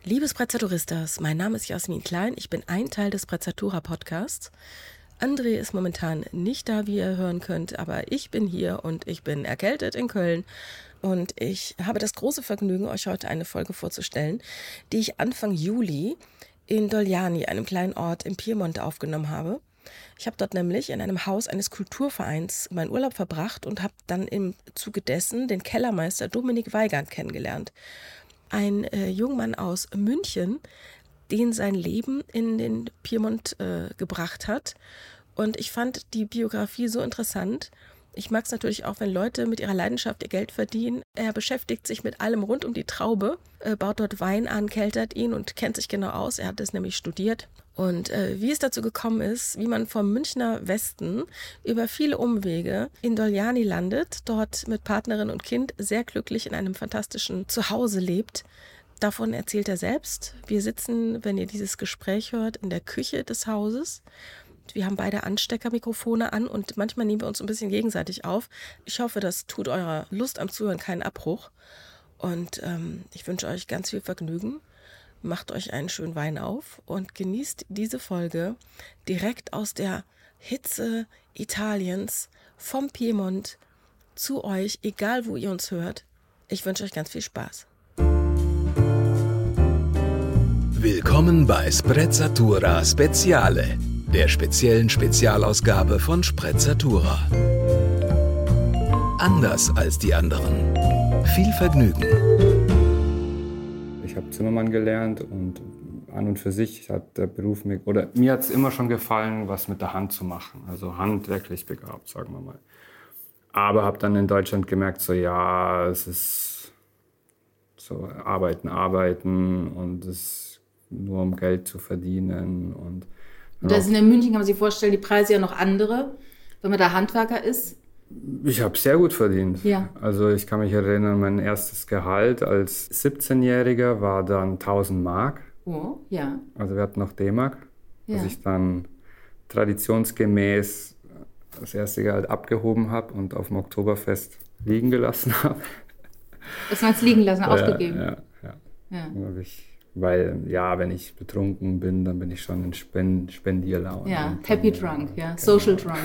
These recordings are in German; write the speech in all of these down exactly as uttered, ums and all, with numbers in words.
Liebe Sprezzaturistas, mein Name ist Jasmin Klein, ich bin ein Teil des Sprezzatura-Podcasts. André ist momentan nicht da, wie ihr hören könnt, aber ich bin hier und ich bin erkältet in Köln. Und ich habe das große Vergnügen, euch heute eine Folge vorzustellen, die ich Anfang Juli in Doljani, einem kleinen Ort im Piemont, aufgenommen habe. Ich habe dort nämlich in einem Haus eines Kulturvereins meinen Urlaub verbracht und habe dann im Zuge dessen den Kellermeister Dominik Weigand kennengelernt. Ein äh, Jungmann aus München, den sein Leben in den Piemont äh, gebracht hat. Und ich fand die Biografie so interessant. Ich mag es natürlich auch, wenn Leute mit ihrer Leidenschaft ihr Geld verdienen. Er beschäftigt sich mit allem rund um die Traube, äh, baut dort Wein an, keltert ihn und kennt sich genau aus. Er hat es nämlich studiert. Und äh, wie es dazu gekommen ist, wie man vom Münchner Westen über viele Umwege in Doljani landet, dort mit Partnerin und Kind sehr glücklich in einem fantastischen Zuhause lebt. Davon erzählt er selbst. Wir sitzen, wenn ihr dieses Gespräch hört, in der Küche des Hauses. Wir haben beide Ansteckermikrofone an und manchmal nehmen wir uns ein bisschen gegenseitig auf. Ich hoffe, das tut eurer Lust am Zuhören keinen Abbruch. Und ähm, ich wünsche euch ganz viel Vergnügen. Macht euch einen schönen Wein auf und genießt diese Folge direkt aus der Hitze Italiens, vom Piemont zu euch, egal wo ihr uns hört. Ich wünsche euch ganz viel Spaß. Willkommen bei Sprezzatura Speziale, der speziellen Spezialausgabe von Sprezzatura. Anders als die anderen. Viel Vergnügen. Ich habe Zimmermann gelernt und an und für sich hat der Beruf mir, oder mir hat es immer schon gefallen, was mit der Hand zu machen. Also handwerklich begabt, sagen wir mal. Aber habe dann in Deutschland gemerkt, so ja, es ist so arbeiten, arbeiten und es ist nur um Geld zu verdienen. Und das in München, kann man sich vorstellen, die Preise ja noch andere, wenn man da Handwerker ist. Ich habe sehr gut verdient. Ja. Also ich kann mich erinnern, mein erstes Gehalt als siebzehnjähriger war dann tausend Mark. Oh, ja. Also wir hatten noch D-Mark, Ja. was ich dann traditionsgemäß das erste Gehalt abgehoben habe und auf dem Oktoberfest liegen gelassen habe. Das meinst liegen lassen, ausgegeben? Ja, ja, ja. Ja. Hab ich, weil, ja, wenn ich betrunken bin, dann bin ich schon in Spend- Spendierlaune. Ja, Und happy dann, drunk, ja, genau. social drunk.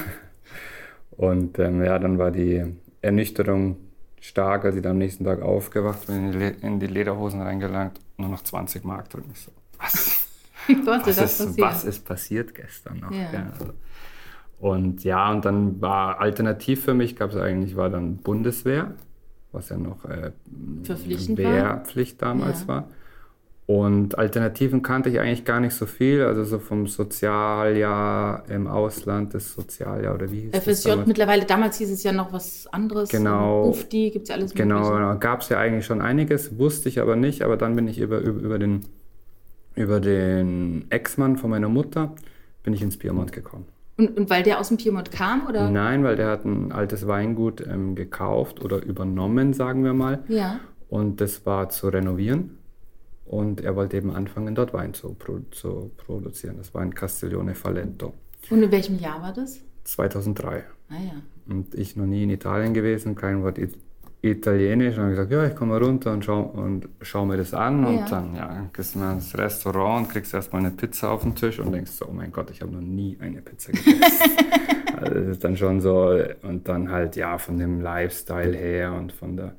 Und ähm, ja, dann war die Ernüchterung stark, als ich dann am nächsten Tag aufgewacht bin, in die, Le- in die Lederhosen reingelangt, nur noch zwanzig Mark drin. Ich so, was? Was, was, das ist, passiert? was ist passiert gestern noch? Ja. Ja, also. Und ja, und dann war alternativ für mich, gab es eigentlich, war dann Bundeswehr, was ja noch äh, Verpflichtend war. Wehrpflicht damals Ja. war. Und Alternativen kannte ich eigentlich gar nicht so viel, also so vom Sozialjahr im Ausland, das Sozialjahr oder wie hieß F das S J damals? mittlerweile, damals hieß es ja noch was anderes. Genau. Ufdi, gibt es ja alles Genau, Mögliche. genau. Gab es ja eigentlich schon einiges, wusste ich aber nicht, aber dann bin ich über, über, über, den, über den Ex-Mann von meiner Mutter, bin ich ins Piemont gekommen. Und, und weil der aus dem Piemont kam, oder? Nein, weil der hat ein altes Weingut ähm, gekauft oder übernommen, sagen wir mal. Ja. Und das war zu renovieren. Und er wollte eben anfangen, dort Wein zu, pro- zu produzieren. Das war in Castiglione Falento. Und in welchem Jahr war das? zweitausenddrei. Ah ja. Und ich noch nie in Italien gewesen, kein Wort It- Italienisch. Und dann habe ich gesagt, ja, ich komme mal runter und schau, und schau mir das an. Und Ja. dann ja, gehst du mal ins Restaurant und kriegst erstmal eine Pizza auf den Tisch und denkst so, oh mein Gott, ich habe noch nie eine Pizza gegessen. Also das ist dann schon so, und dann halt, ja, von dem Lifestyle her und von der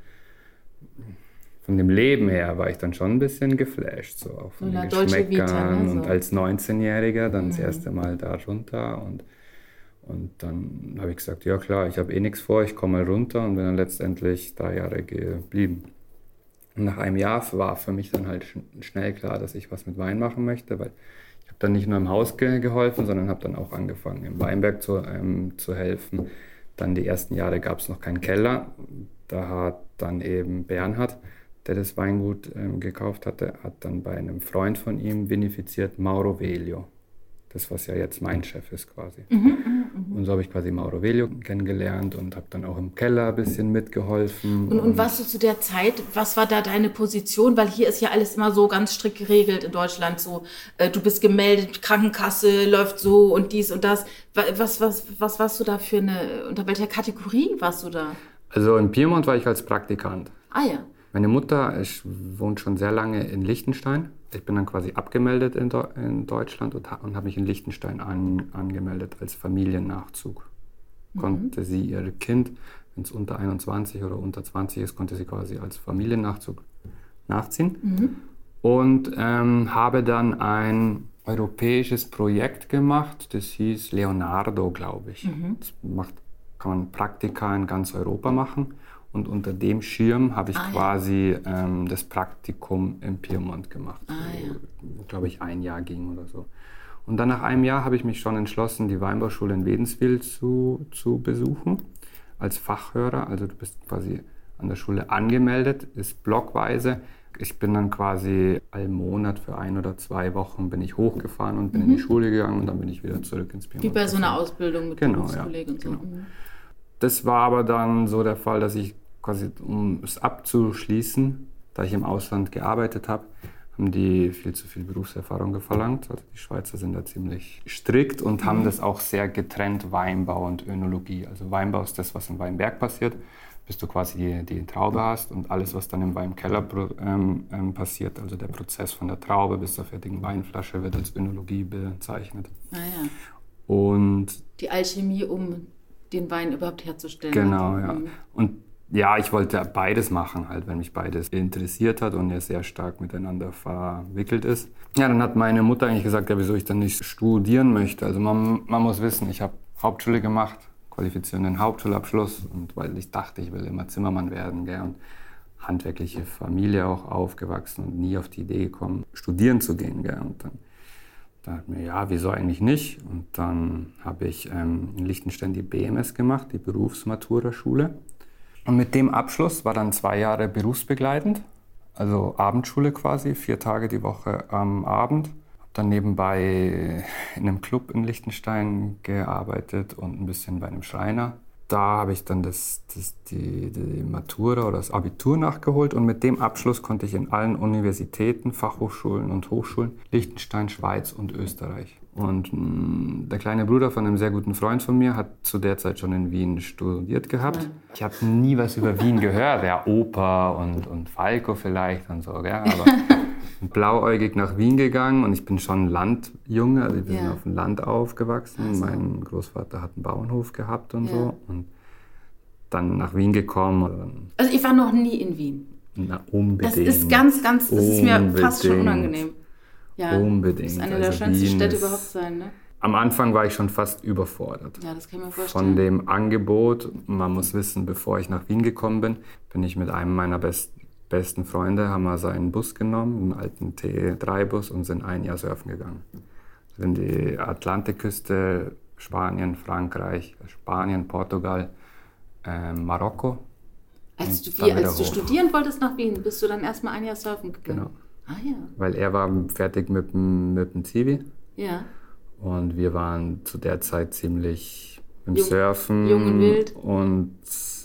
von dem Leben her war ich dann schon ein bisschen geflasht, so auch von So den eine Dolce Vita, Geschmäckern. ne, so. Und als neunzehnjähriger dann das erste Mal da runter und Und dann habe ich gesagt, ja klar, ich habe eh nichts vor, ich komme mal runter und bin dann letztendlich drei Jahre geblieben. Und nach einem Jahr war für mich dann halt schn- schnell klar, dass ich was mit Wein machen möchte, weil ich habe dann nicht nur im Haus ge- geholfen, sondern habe dann auch angefangen, im Weinberg zu, ähm, zu helfen. Dann die ersten Jahre gab es noch keinen Keller. Da hat dann eben Bernhard, der das Weingut ähm, gekauft hatte, hat dann bei einem Freund von ihm vinifiziert Mauro Veglio. Das, was ja jetzt mein Chef ist quasi. Und so habe ich quasi Mauro Veglio kennengelernt und habe dann auch im Keller ein bisschen mitgeholfen. Und, und warst du zu der Zeit, was war da deine Position? Weil hier ist ja alles immer so ganz strikt geregelt in Deutschland. So, äh, du bist gemeldet, Krankenkasse läuft so und dies und das. Was, was, was warst du da für eine, unter welcher Kategorie warst du da? Also in Piemont war ich als Praktikant. Ah ja. Meine Mutter ich, wohnt schon sehr lange in Liechtenstein. Ich bin dann quasi abgemeldet in, Do- in Deutschland und, ha- und habe mich in Liechtenstein an, angemeldet als Familiennachzug. Mhm. Konnte sie ihr Kind, wenn es unter einundzwanzig oder unter zwanzig ist, konnte sie quasi als Familiennachzug nachziehen. Mhm. Und ähm, habe dann ein europäisches Projekt gemacht, das hieß Leonardo, glaube ich. Mhm. Das macht, kann man Praktika in ganz Europa machen. Und unter dem Schirm habe ich ah, quasi ja. ähm, das Praktikum im Piemont gemacht, ah, so, ja. glaube ich ein Jahr ging oder so. Und dann nach einem Jahr habe ich mich schon entschlossen, die Weinbauschule in Wädenswil zu, zu besuchen, als Fachhörer. Also du bist quasi an der Schule angemeldet, ist blockweise. Ich bin dann quasi all Monat für ein oder zwei Wochen bin ich hochgefahren und bin mhm. in die Schule gegangen und dann bin ich wieder zurück ins Piemont. Wie bei so einer Ausbildung mit genau, Berufskollegen ja, und so. Genau. Mhm. Das war aber dann so der Fall, dass ich quasi, um es abzuschließen, da ich im Ausland gearbeitet habe, haben die viel zu viel Berufserfahrung verlangt. Also die Schweizer sind da ziemlich strikt und mhm. haben das auch sehr getrennt, Weinbau und Önologie. Also Weinbau ist das, was im Weinberg passiert, bis du quasi die, die Traube hast und alles, was dann im Weinkeller ähm, ähm, passiert, also der Prozess von der Traube bis zur fertigen Weinflasche, wird als Önologie bezeichnet. Ah, ja. Und die Alchemie, um den Wein überhaupt herzustellen. Genau, ja. Und ja, ich wollte beides machen, halt, wenn mich beides interessiert hat und ja sehr stark miteinander verwickelt ist. Ja, dann hat meine Mutter eigentlich gesagt, ja, wieso ich dann nicht studieren möchte. Also man, man muss wissen, ich habe Hauptschule gemacht, qualifizierenden Hauptschulabschluss, und weil ich dachte, ich will immer Zimmermann werden, gell, und handwerkliche Familie auch aufgewachsen und nie auf die Idee gekommen, studieren zu gehen, gell, und dann dachte ich mir, ja, wieso eigentlich nicht? Und dann habe ich ähm, in Liechtenstein die B M S gemacht, die Berufsmatura-Schule. Und mit dem Abschluss war dann zwei Jahre berufsbegleitend, also Abendschule quasi, vier Tage die Woche am Abend. Habe dann nebenbei in einem Club in Liechtenstein gearbeitet und ein bisschen bei einem Schreiner. Da habe ich dann das, das, die, die Matura oder das Abitur nachgeholt und mit dem Abschluss konnte ich in allen Universitäten, Fachhochschulen und Hochschulen Liechtenstein, Schweiz und Österreich. Und mh, der kleine Bruder von einem sehr guten Freund von mir hat zu der Zeit schon in Wien studiert gehabt. Ich habe nie was über Wien gehört, ja, Oper und, und Falco vielleicht und so, gell? Aber blauäugig nach Wien gegangen und ich bin schon Landjunge, also wir ja. sind auf dem Land aufgewachsen. Also. Mein Großvater hat einen Bauernhof gehabt und ja. so und dann nach Wien gekommen. Also ich war noch nie in Wien. Na, unbedingt. Das ist ganz, ganz, das ist mir fast schon unangenehm. Ja, unbedingt. Das ist eine also der schönsten Wien Städte ist, überhaupt sein, ne? Am Anfang war ich schon fast überfordert. Ja, das kann ich mir vorstellen. Von dem Angebot, man muss wissen, bevor ich nach Wien gekommen bin, bin ich mit einem meiner best, besten Freunde, haben wir seinen Bus genommen, einen alten T drei Bus und sind ein Jahr surfen gegangen. Sind die Atlantikküste, Spanien, Frankreich, Spanien, Portugal, äh, Marokko. Als, du, wie, als du studieren wolltest nach Wien, bist du dann erstmal ein Jahr surfen gegangen? Genau. Ah, ja. Weil er war fertig mit dem, mit dem Zivi. Ja. Und wir waren zu der Zeit ziemlich im Jung, Surfen. Jung und wild. Und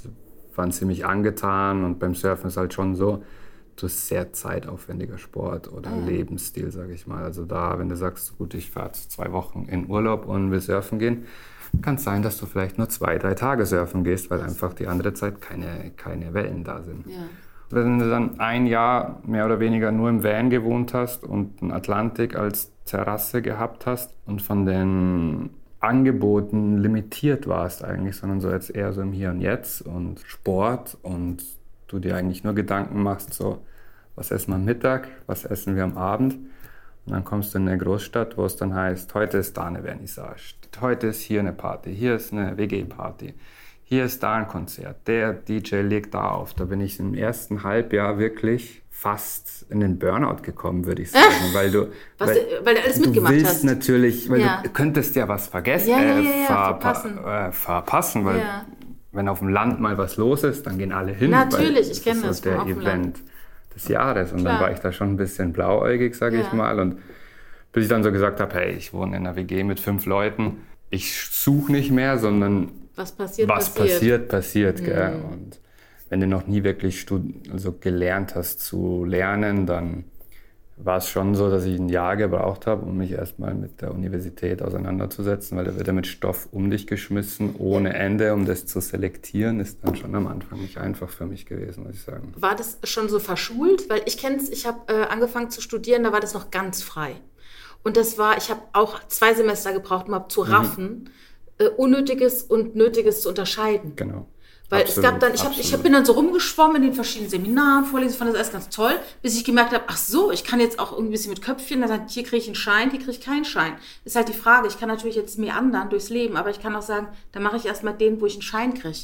waren ziemlich angetan. Und beim Surfen ist halt schon so, du hast sehr zeitaufwendiger Sport oder ah, ja. Lebensstil, sage ich mal. Also da, wenn du sagst, gut, ich fahre zwei Wochen in Urlaub und will surfen gehen, kann es sein, dass du vielleicht nur zwei, drei Tage surfen gehst, weil einfach die andere Zeit keine, keine Wellen da sind. Ja. Wenn du dann ein Jahr mehr oder weniger nur im Van gewohnt hast und einen Atlantik als Terrasse gehabt hast und von den Angeboten limitiert warst eigentlich, sondern so jetzt eher so im Hier und Jetzt und Sport und du dir eigentlich nur Gedanken machst, so, was essen wir am Mittag, was essen wir am Abend? Und dann kommst du in eine Großstadt, wo es dann heißt, heute ist da eine Vernissage, heute ist hier eine Party, hier ist eine W G-Party. Hier ist da ein Konzert, der D J legt da auf. Da bin ich im ersten Halbjahr wirklich fast in den Burnout gekommen, würde ich sagen. Weil du, was, weil, weil du alles mitgemacht du willst hast. Natürlich, weil ja. du könntest ja was vergessen, ja, ja, ja, äh, ja, verpa- verpassen. Äh, verpassen, weil ja. wenn auf dem Land mal was los ist, dann gehen alle hin. Natürlich, ich kenne das. Das ist so der Event des Jahres. Und Klar. dann war ich da schon ein bisschen blauäugig, sage ja. ich mal. Und bis ich dann so gesagt habe, hey, ich wohne in einer W G mit fünf Leuten, ich suche nicht mehr, sondern was passiert, was passiert, passiert. passiert mhm. gell? Und wenn du noch nie wirklich stud- also gelernt hast zu lernen, dann war es schon so, dass ich ein Jahr gebraucht habe, um mich erstmal mit der Universität auseinanderzusetzen, weil da wird ja mit Stoff um dich geschmissen, ohne Ende, um das zu selektieren, ist dann schon am Anfang nicht einfach für mich gewesen, muss ich sagen. War das schon so verschult? Weil ich kenne es, ich habe äh, angefangen zu studieren, da war das noch ganz frei. Und das war, ich habe auch zwei Semester gebraucht, um zu raffen, mhm. äh, Unnötiges und Nötiges zu unterscheiden. Genau. Weil Absolut, es gab dann, ich, hab, ich hab, bin dann so rumgeschwommen in den verschiedenen Seminaren, Vorlesungen, fand das alles ganz toll, bis ich gemerkt habe, ach so, ich kann jetzt auch irgendwie ein bisschen mit Köpfchen, dann sagt, hier kriege ich einen Schein, hier kriege ich keinen Schein. Ist halt die Frage, ich kann natürlich jetzt mir anderen durchs Leben, aber ich kann auch sagen, dann mache ich erstmal den, wo ich einen Schein kriege.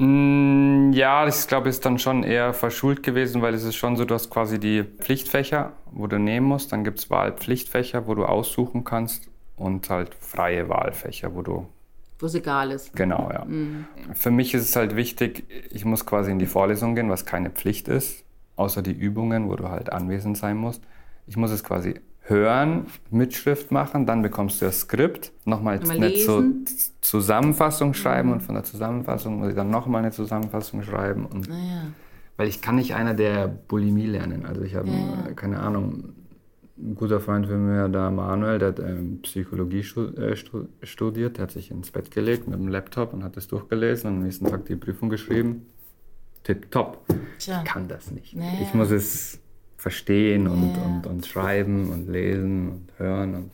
Mm, ja, ich glaube, ist dann schon eher verschult gewesen, weil es ist schon so, du hast quasi die Pflichtfächer, wo du nehmen musst, dann gibt es Wahlpflichtfächer, wo du aussuchen kannst und halt freie Wahlfächer, wo du wo es egal ist. Genau, ja. Mhm. Für mich ist es halt wichtig, ich muss quasi in die Vorlesung gehen, was keine Pflicht ist, außer die Übungen, wo du halt anwesend sein musst. Ich muss es quasi hören, Mitschrift machen, dann bekommst du das Skript, nochmal eine Zu- Zusammenfassung schreiben mhm. und von der Zusammenfassung muss ich dann nochmal eine Zusammenfassung schreiben. Und ah, ja. Weil ich kann nicht einer der Bulimie lernen. Also ich habe, ja. keine Ahnung, ein guter Freund von mir, der Manuel, der hat ähm, Psychologie studiert, der hat sich ins Bett gelegt mit dem Laptop und hat das durchgelesen und am nächsten Tag die Prüfung geschrieben. Tipptopp. Ich kann das nicht. Naja. Ich muss es verstehen und, ja. und, und schreiben und lesen und hören. Und,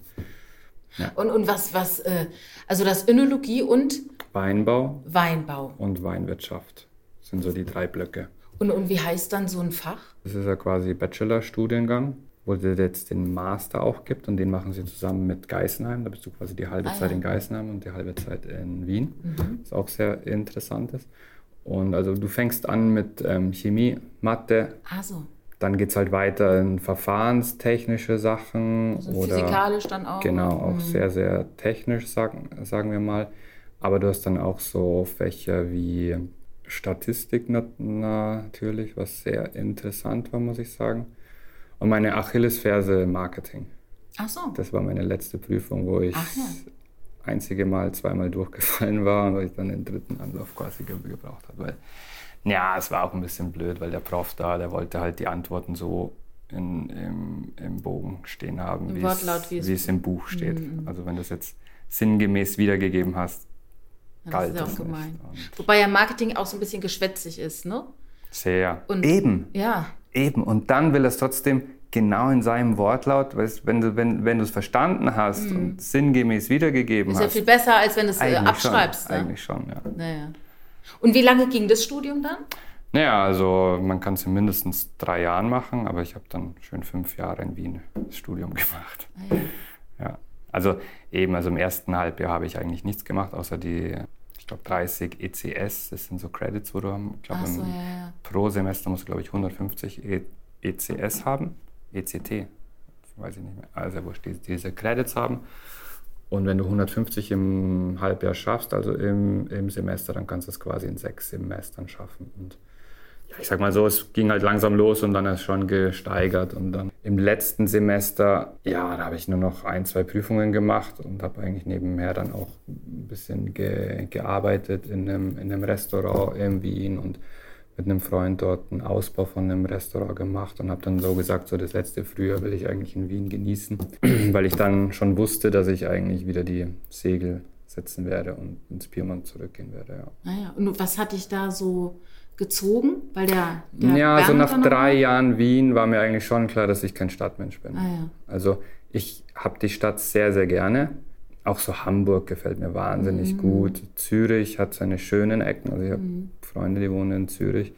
ja. und, und was, was, äh, also das Önologie und? Weinbau. Weinbau. Und Weinwirtschaft sind so die drei Blöcke. Und, und wie heißt dann so ein Fach? Das ist ja quasi Bachelor-Studiengang, wo es jetzt den Master auch gibt und den machen sie zusammen mit Geisenheim. Da bist du quasi die halbe ah, Zeit ja. in Geisenheim und die halbe Zeit in Wien. Mhm. Was auch sehr interessant ist. Und also du fängst an mit ähm, Chemie, Mathe. Ah, so. Dann geht es halt weiter in verfahrenstechnische Sachen. Also oder physikalisch dann auch. Genau, auch mhm. sehr, sehr technisch, sagen, sagen wir mal. Aber du hast dann auch so Fächer wie Statistik natürlich, was sehr interessant war, muss ich sagen. Und meine Achillesferse Marketing. Ach so. Das war meine letzte Prüfung, wo ich Ach, ja. einzige Mal zweimal durchgefallen war und wo ich dann den dritten Anlauf quasi gebraucht habe. Weil, ja, es war auch ein bisschen blöd, weil der Prof da, der wollte halt die Antworten so in, im, im Bogen stehen haben, wie es, wie es im Buch steht. Mhm. Also wenn du es jetzt sinngemäß wiedergegeben hast, ja, galt das ist ja das auch nicht. gemein. Wobei ja Marketing auch so ein bisschen geschwätzig ist, ne? Sehr. Und, Eben. Ja. Eben. Und dann will er es trotzdem genau in seinem Wortlaut, weißt, wenn du wenn, wenn du es verstanden hast mm. und sinngemäß wiedergegeben ist hast. Ist ja viel besser, als wenn du es abschreibst. Schon, ne? Eigentlich schon, ja. Naja. Und wie lange ging das Studium dann? Naja, also man kann es in mindestens drei Jahren machen, aber ich habe dann schön fünf Jahre in Wien das Studium gemacht. Ah, ja. Ja. Also eben, also im ersten Halbjahr habe ich eigentlich nichts gemacht, außer die, ich glaube, dreißig E C S, das sind so Credits, wo du, ich glaube, so, ja, ja. pro Semester musst du, glaube ich, hundertfünfzig E C S haben, E C T, weiß ich nicht mehr, also wo diese, diese Credits haben. Und wenn du hundertfünfzig im Halbjahr schaffst, also im, im Semester, dann kannst du es quasi in sechs Semestern schaffen. Und ja, ich sag mal so, es ging halt langsam los und dann ist es schon gesteigert. Und dann im letzten Semester, ja, da habe ich nur noch ein, zwei Prüfungen gemacht und habe eigentlich nebenher dann auch ein bisschen ge, gearbeitet in einem, in einem Restaurant in Wien und mit einem Freund dort einen Ausbau von einem Restaurant gemacht und habe dann so gesagt, so das letzte Frühjahr will ich eigentlich in Wien genießen, weil ich dann schon wusste, dass ich eigentlich wieder die Segel setzen werde und ins Piemont zurückgehen werde. Ja. Naja, und was hat dich da so gezogen? Weil der, der ja, also Bernd nach drei Jahren Wien war mir eigentlich schon klar, dass ich kein Stadtmensch bin. Ah, ja. Also ich habe die Stadt sehr, sehr gerne. Auch so Hamburg gefällt mir wahnsinnig mhm. gut. Zürich hat seine schönen Ecken. Also ich habe mhm. Freunde, die wohnen in Zürich.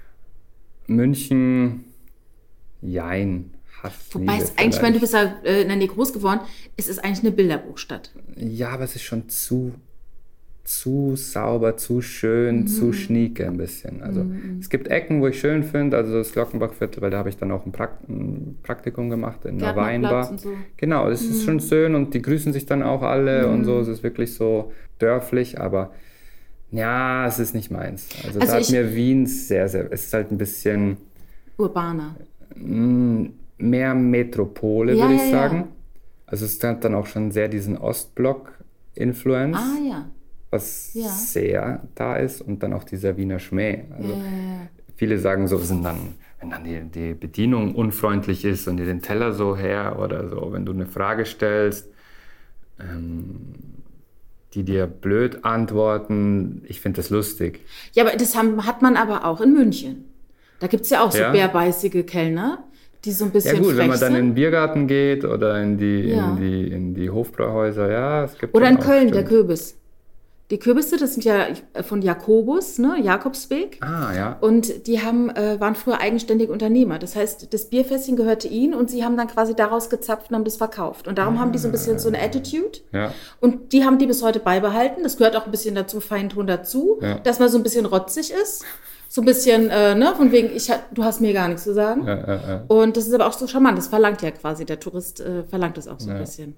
München, jein. Wobei es eigentlich, wenn du bist ja äh, in der Nähe groß geworden, es ist eigentlich eine Bilderbuchstadt. Ja, aber es ist schon zu, zu sauber, zu schön, mhm. zu schnieke ein bisschen. Also mhm. es gibt Ecken, wo ich schön finde, also das Glockenbachviertel, weil da habe ich dann auch ein, Prakt- ein Praktikum gemacht in einer Weinbar. Und so. Genau, es mhm. ist schon schön und die grüßen sich dann auch alle mhm. und so. Es ist wirklich so dörflich, aber ja, es ist nicht meins. Also, also da hat mir Wien sehr, sehr, es ist halt ein bisschen urbaner. Mh, mehr Metropole, ja, würde ich ja, sagen. Ja. Also es hat dann auch schon sehr diesen Ostblock-Influence. Ah, ja. Was ja. sehr da ist und dann auch dieser Wiener Schmäh. Also ja, ja, ja. viele sagen so, sind dann wenn dann die, die Bedienung unfreundlich ist und dir den Teller so her oder so, wenn du eine Frage stellst, ähm, die dir blöd antworten, ich finde das lustig. Ja, aber das haben, hat man aber auch in München. Da gibt es ja auch so Ja. bärbeißige Kellner, die so ein bisschen Ja gut, frech wenn man dann sind. in den Biergarten geht oder in die, Ja. in die, in die Hofbrauhäuser, ja, es gibt Oder schon in auch, Köln, stimmt. der Kürbis. Die Kürbisse, das sind ja von Jakobus, ne, Jakobsweg. Ah, ja. Und die haben, äh, waren früher eigenständige Unternehmer. Das heißt, das Bierfässchen gehörte ihnen und sie haben dann quasi daraus gezapft und haben das verkauft. Und darum haben die so ein bisschen so eine Attitude. Ja. Und die haben die bis heute beibehalten. Das gehört auch ein bisschen dazu, Feinton dazu, Ja. dass man so ein bisschen rotzig ist. So ein bisschen, äh, ne, von wegen, ich, du hast mir gar nichts zu sagen. Ja, ja, ja. Und das ist aber auch so charmant. Das verlangt ja quasi, der Tourist äh, verlangt das auch so ein Ja. bisschen.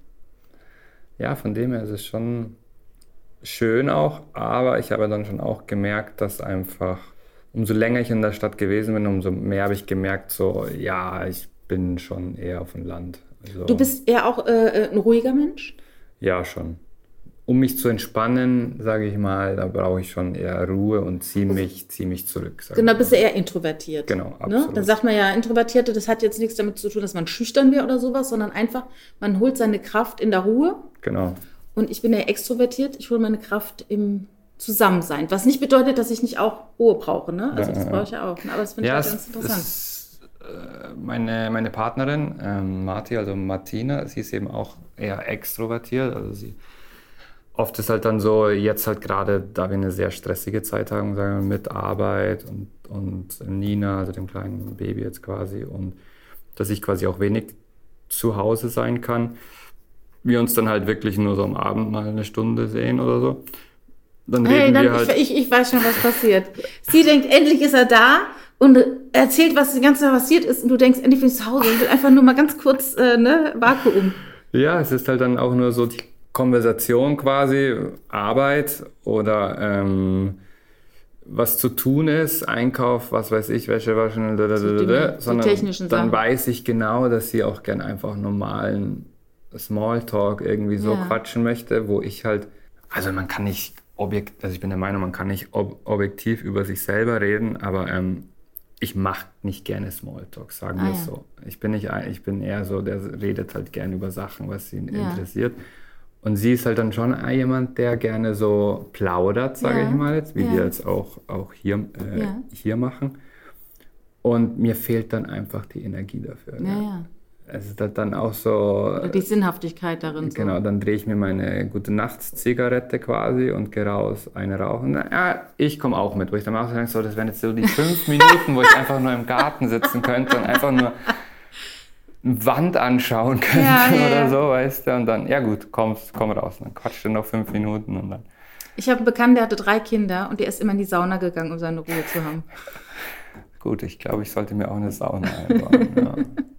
Ja, von dem her ist es schon schön auch, aber ich habe dann schon auch gemerkt, dass einfach, umso länger ich in der Stadt gewesen bin, umso mehr habe ich gemerkt, so, ja, ich bin schon eher auf dem Land. Also, Du bist eher auch äh, ein ruhiger Mensch? ja, schon. Um mich zu entspannen, sage ich mal, da brauche ich schon eher Ruhe und ziehe mich, zieh mich zurück. sag Genau, ich bist mal. du eher introvertiert. Genau, Ne? absolut. Dann sagt man ja, Introvertierte, das hat jetzt nichts damit zu tun, dass man schüchtern wäre oder sowas, sondern einfach, man holt seine Kraft in der Ruhe. Genau. Und ich bin ja extrovertiert, ich hole meine Kraft im Zusammensein. Was nicht bedeutet, dass ich nicht auch Ruhe brauche. Ne? Also Ja, das ja. brauche ich ja auch. Ne? Aber das finde Ja, ich halt es, ganz interessant. es, äh, meine, meine Partnerin, ähm, Marti, also Martina, sie ist eben auch eher extrovertiert. Also sie, oft ist halt dann so, jetzt halt gerade, da wir eine sehr stressige Zeit haben, sagen wir, mit Arbeit und, und Nina, also dem kleinen Baby jetzt quasi, und dass ich quasi auch wenig zu Hause sein kann. Wir uns dann halt wirklich nur so am Abend mal eine Stunde sehen oder so. Dann Hey, reden dann, wir halt. ich, ich, ich weiß schon, was passiert. Sie denkt, endlich ist er da und erzählt, was die ganze Zeit passiert ist. Und du denkst, endlich bin ich zu Hause und will einfach nur mal ganz kurz, äh, ne, Vakuum. Ja, es ist halt dann auch nur so die Konversation quasi, Arbeit oder ähm, was zu tun ist, Einkauf, was weiß ich, Wäsche waschen, So Dinge, so sondern technischen dann Sachen. weiß ich genau, dass sie auch gern einfach normalen Smalltalk irgendwie so Ja. quatschen möchte, wo ich halt, also man kann nicht objekt, also ich bin der Meinung, man kann nicht ob, objektiv über sich selber reden, aber ähm, ich mache nicht gerne Smalltalk, sagen wir Ah, es ja. so. Ich bin nicht, ein- ich bin eher so, der redet halt gern über Sachen, was ihn Ja. interessiert. Und sie ist halt dann schon jemand, der gerne so plaudert, sage Ja. ich mal jetzt, wie Ja. wir jetzt auch, auch hier, äh, Ja. hier machen. Und mir fehlt dann einfach die Energie dafür. Ja, ja. Es ist halt dann auch so, Oder die Sinnhaftigkeit darin. So. genau, dann drehe ich mir meine gute Nachts-Zigarette quasi und gehe raus, eine rauchen. Na, ja, ich komme auch mit, wo ich dann auch denke, so, das wären jetzt so die fünf Minuten, wo ich einfach nur im Garten sitzen könnte und einfach nur eine Wand anschauen könnte Ja, ja, oder ja. so, weißt du. Und dann, ja gut, komm, komm raus. Dann quatscht du noch fünf Minuten und dann. Ich habe einen Bekannten, der hatte drei Kinder und der ist immer in die Sauna gegangen, um seine Ruhe zu haben. Gut, ich glaube, ich sollte mir auch eine Sauna einbauen. Ja.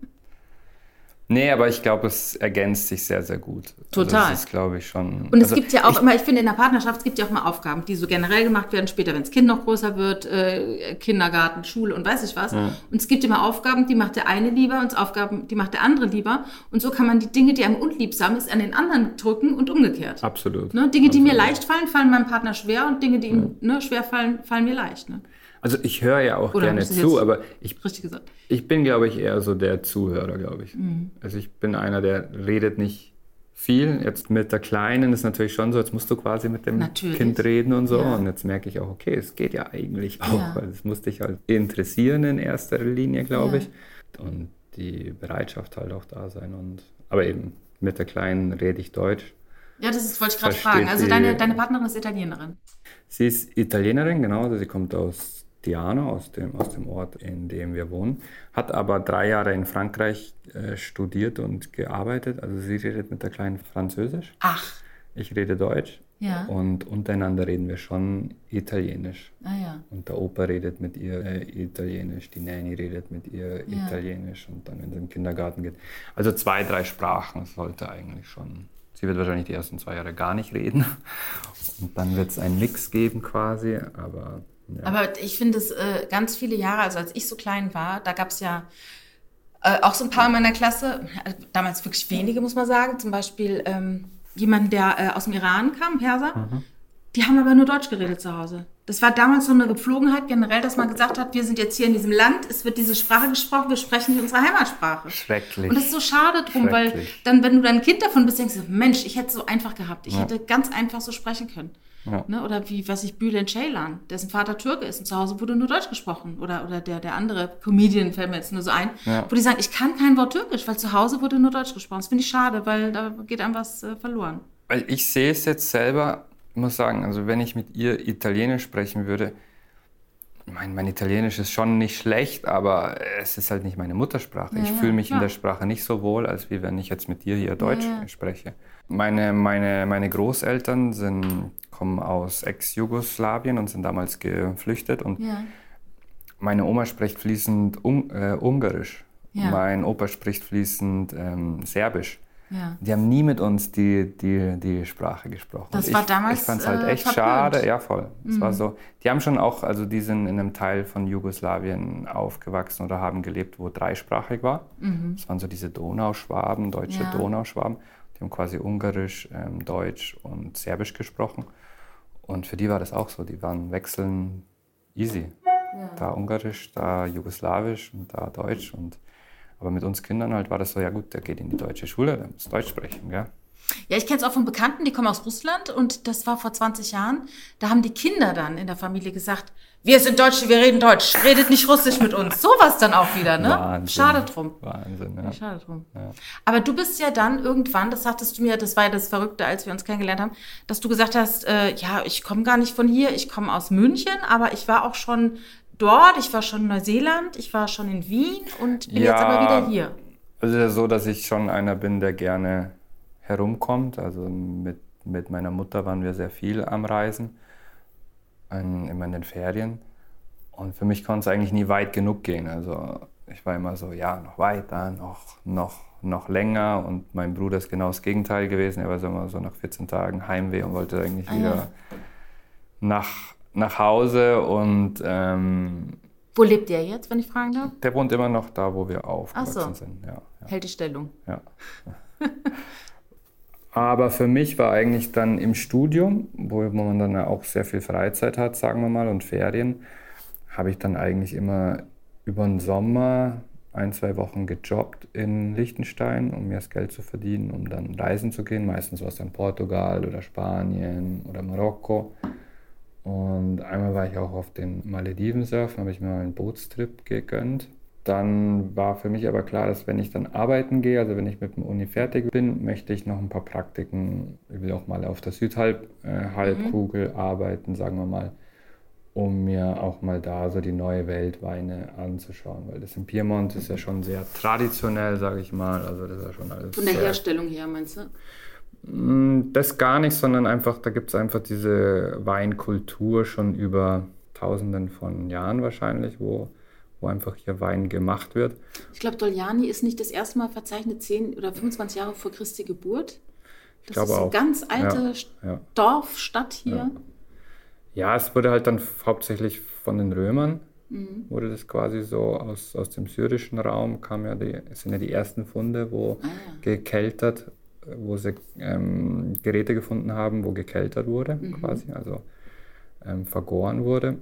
Nee, aber ich glaube, es ergänzt sich sehr, sehr gut. Total. Also das ist, glaube ich, schon. Und es also gibt ja auch ich, immer, ich finde in der Partnerschaft, es gibt ja auch mal Aufgaben, die so generell gemacht werden, später, wenn das Kind noch größer wird, äh, Kindergarten, Schule und weiß ich was. Ja. Und es gibt immer Aufgaben, die macht der eine lieber und Aufgaben, die macht der andere lieber. Und so kann man die Dinge, die einem unliebsam ist, an den anderen drücken und umgekehrt. Absolut. Ne? Dinge, die mir Absolut. leicht fallen, fallen meinem Partner schwer und Dinge, die ihm ne, schwer fallen, fallen mir leicht. Ne? Also ich höre ja auch Oder gerne hast du zu, jetzt aber ich, Richtig gesagt. ich bin, glaube ich, eher so der Zuhörer, glaube ich. Mhm. Also ich bin einer, der redet nicht viel. Jetzt mit der Kleinen ist natürlich schon so, jetzt musst du quasi mit dem Natürlich. Kind reden und so. Ja. Und jetzt merke ich auch, okay, es geht ja eigentlich auch, Ja. weil es muss dich halt interessieren in erster Linie, glaube Ja. ich. Und die Bereitschaft halt auch da sein. Und, aber eben, mit der Kleinen rede ich Deutsch. Ja, das ist, wollte ich gerade Versteht fragen. Also die- deine, deine Partnerin ist Italienerin. Sie ist Italienerin, genau, also sie kommt aus Diano, aus dem, aus dem Ort, in dem wir wohnen, hat aber drei Jahre in Frankreich äh, studiert und gearbeitet. Also sie redet mit der Kleinen Französisch, Ach, ich rede Deutsch ja. und untereinander reden wir schon Italienisch. Ah ja. Und der Opa redet mit ihr äh, Italienisch, die Nanny redet mit ihr Ja. Italienisch und dann, wenn sie in den Kindergarten geht. Also zwei, drei Sprachen sollte eigentlich schon. Sie wird wahrscheinlich die ersten zwei Jahre gar nicht reden und dann wird es einen Mix geben quasi, aber... Ja. Aber ich finde es äh, ganz viele Jahre, also als ich so klein war, da gab es ja äh, auch so ein paar in meiner Klasse, äh, damals wirklich wenige, muss man sagen, zum Beispiel ähm, jemanden, der äh, aus dem Iran kam, Perser, Die haben aber nur Deutsch geredet zu Hause. Das war damals so eine Gepflogenheit generell, dass man gesagt hat, wir sind jetzt hier in diesem Land, es wird diese Sprache gesprochen, wir sprechen nicht unsere Heimatsprache. Schrecklich. Und das ist so schade drum, weil dann, wenn du dann ein Kind davon bist, denkst du, Mensch, ich hätte es so einfach gehabt. Ich ja. hätte ganz einfach so sprechen können. Ja. Ne? Oder wie, was ich, Bülent Ceylan, dessen Vater Türke ist und zu Hause wurde nur Deutsch gesprochen. Oder, oder der, der andere Comedian fällt mir jetzt nur so ein, ja. wo die sagen, ich kann kein Wort Türkisch, weil zu Hause wurde nur Deutsch gesprochen. Das finde ich schade, weil da geht einem was äh, verloren. Weil ich sehe es jetzt selber, ich muss sagen, also wenn ich mit ihr Italienisch sprechen würde, mein, mein Italienisch ist schon nicht schlecht, aber es ist halt nicht meine Muttersprache. Ja, ich fühle mich ja. in der Sprache nicht so wohl, als wie wenn ich jetzt mit dir hier Deutsch ja, ja. spreche. Meine, meine, meine Großeltern sind, kommen aus Ex-Jugoslawien und sind damals geflüchtet. Und ja. meine Oma spricht fließend Un- äh, Ungarisch. Ja. Mein Opa spricht fließend ähm, Serbisch. Ja. Die haben nie mit uns die, die, die Sprache gesprochen. Das war ich, damals Ich fand es halt echt verpönt. schade. Ja, voll. Es Mhm. war so, die haben schon auch, also die sind in einem Teil von Jugoslawien aufgewachsen oder haben gelebt, wo dreisprachig war. Mhm. Das waren so diese Donauschwaben, deutsche ja. Donauschwaben. Die haben quasi Ungarisch, ähm, Deutsch und Serbisch gesprochen. Und für die war das auch so. Die waren wechseln easy. Ja. Da Ungarisch, da Jugoslawisch und da Deutsch. Und aber mit uns Kindern halt war das so, ja gut, der geht in die deutsche Schule, der muss Deutsch sprechen, gell? Ja, ich kenne es auch von Bekannten, die kommen aus Russland und das war vor zwanzig Jahren. Da haben die Kinder dann in der Familie gesagt, wir sind Deutsche, wir reden Deutsch, redet nicht Russisch mit uns. Sowas dann auch wieder, ne? Wahnsinn. Schade drum. Wahnsinn, ja. Schade drum. Ja. Aber du bist ja dann irgendwann, das sagtest du mir, das war ja das Verrückte, als wir uns kennengelernt haben, dass du gesagt hast, äh, ja, ich komme gar nicht von hier, ich komme aus München, aber ich war auch schon dort, ich war schon in Neuseeland, ich war schon in Wien und bin ja, jetzt aber wieder hier. Es ist ja so, dass ich schon einer bin, der gerne herumkommt. Also mit, mit meiner Mutter waren wir sehr viel am Reisen, in, immer in den Ferien. Und für mich konnte es eigentlich nie weit genug gehen. Also ich war immer so, ja, noch weiter, noch, noch, noch länger. Und mein Bruder ist genau das Gegenteil gewesen. Er war so immer so nach vierzehn Tagen Heimweh und wollte eigentlich ah, wieder ja. nach, nach Hause. Und ähm, wo lebt der jetzt, wenn ich fragen darf? Der wohnt immer noch da, wo wir aufgewachsen Ach so. sind. Ja, ja. Hält die Stellung. Ja. Aber für mich war eigentlich dann im Studium, wo man dann auch sehr viel Freizeit hat, sagen wir mal, und Ferien, habe ich dann eigentlich immer über den Sommer ein, zwei Wochen gejobbt in Liechtenstein, um mir das Geld zu verdienen, um dann reisen zu gehen. Meistens war es dann Portugal oder Spanien oder Marokko. Und einmal war ich auch auf den Malediven surfen, habe ich mir mal einen Bootstrip gegönnt. Dann war für mich aber klar, dass wenn ich dann arbeiten gehe, also wenn ich mit dem Uni fertig bin, möchte ich noch ein paar Praktiken, ich will auch mal auf der Südhalbkugel mhm. arbeiten, sagen wir mal, um mir auch mal da so die neue Weltweine anzuschauen. Weil das in Piemont ist ja schon sehr traditionell, sage ich mal. Also das ist ja schon alles von der sehr, Herstellung her, meinst du? Das gar nicht, sondern einfach, da gibt es einfach diese Weinkultur schon über Tausenden von Jahren wahrscheinlich, wo wo einfach hier Wein gemacht wird. Ich glaube, Doljani ist nicht das erste Mal verzeichnet, zehn oder fünfundzwanzig Jahre vor Christi Geburt. Das ich glaube ist eine auch. ganz alte ja, ja. Dorf, Stadt hier. Ja. ja, es wurde halt dann hauptsächlich von den Römern, mhm. wurde das quasi so aus, aus dem syrischen Raum, kam ja die, es sind ja die ersten Funde, wo ah, ja. gekeltert, wo sie ähm, Geräte gefunden haben, wo gekeltert wurde, mhm. quasi, also ähm, vergoren wurde.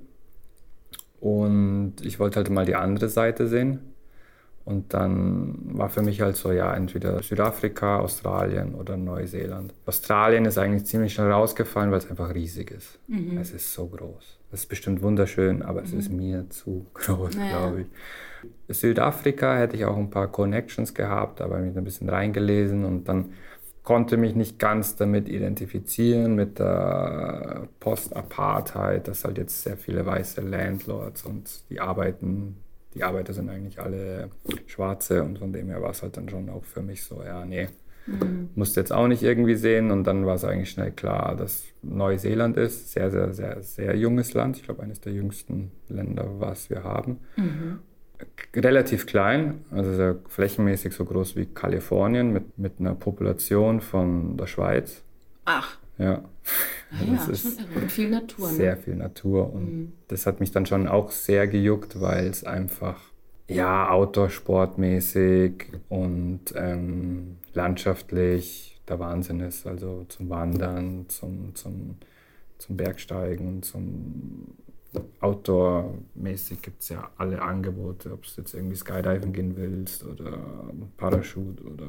Und ich wollte halt mal die andere Seite sehen. Und dann war für mich halt so, ja, entweder Südafrika, Australien oder Neuseeland. Australien ist eigentlich ziemlich schnell rausgefallen, weil es einfach riesig ist. Mhm. Es ist so groß. Es ist bestimmt wunderschön, aber mhm. es ist mir zu groß, naja. glaube ich. Südafrika hätte ich auch ein paar Connections gehabt, aber mich ein bisschen reingelesen und dann konnte mich nicht ganz damit identifizieren, mit der Post-Apartheid, dass halt jetzt sehr viele weiße Landlords und die arbeiten, die Arbeiter sind eigentlich alle Schwarze und von dem her war es halt dann schon auch für mich so, ja, nee, mhm. musste jetzt auch nicht irgendwie sehen und dann war es eigentlich schnell klar, dass Neuseeland ist, sehr, sehr, sehr, sehr junges Land, ich glaube eines der jüngsten Länder, was wir haben. Mhm. Relativ klein, also sehr flächenmäßig so groß wie Kalifornien mit, mit einer Population von der Schweiz. Ach. Ja. Ah, ja, das ist schon viel Natur. Ne? Sehr viel Natur und mhm. das hat mich dann schon auch sehr gejuckt, weil es einfach ja Outdoor-Sportmäßig und ähm, landschaftlich der Wahnsinn ist, also zum Wandern, zum, zum zum Bergsteigen, zum Outdoor-mäßig gibt es ja alle Angebote, ob du jetzt irgendwie Skydiving gehen willst oder Parachute oder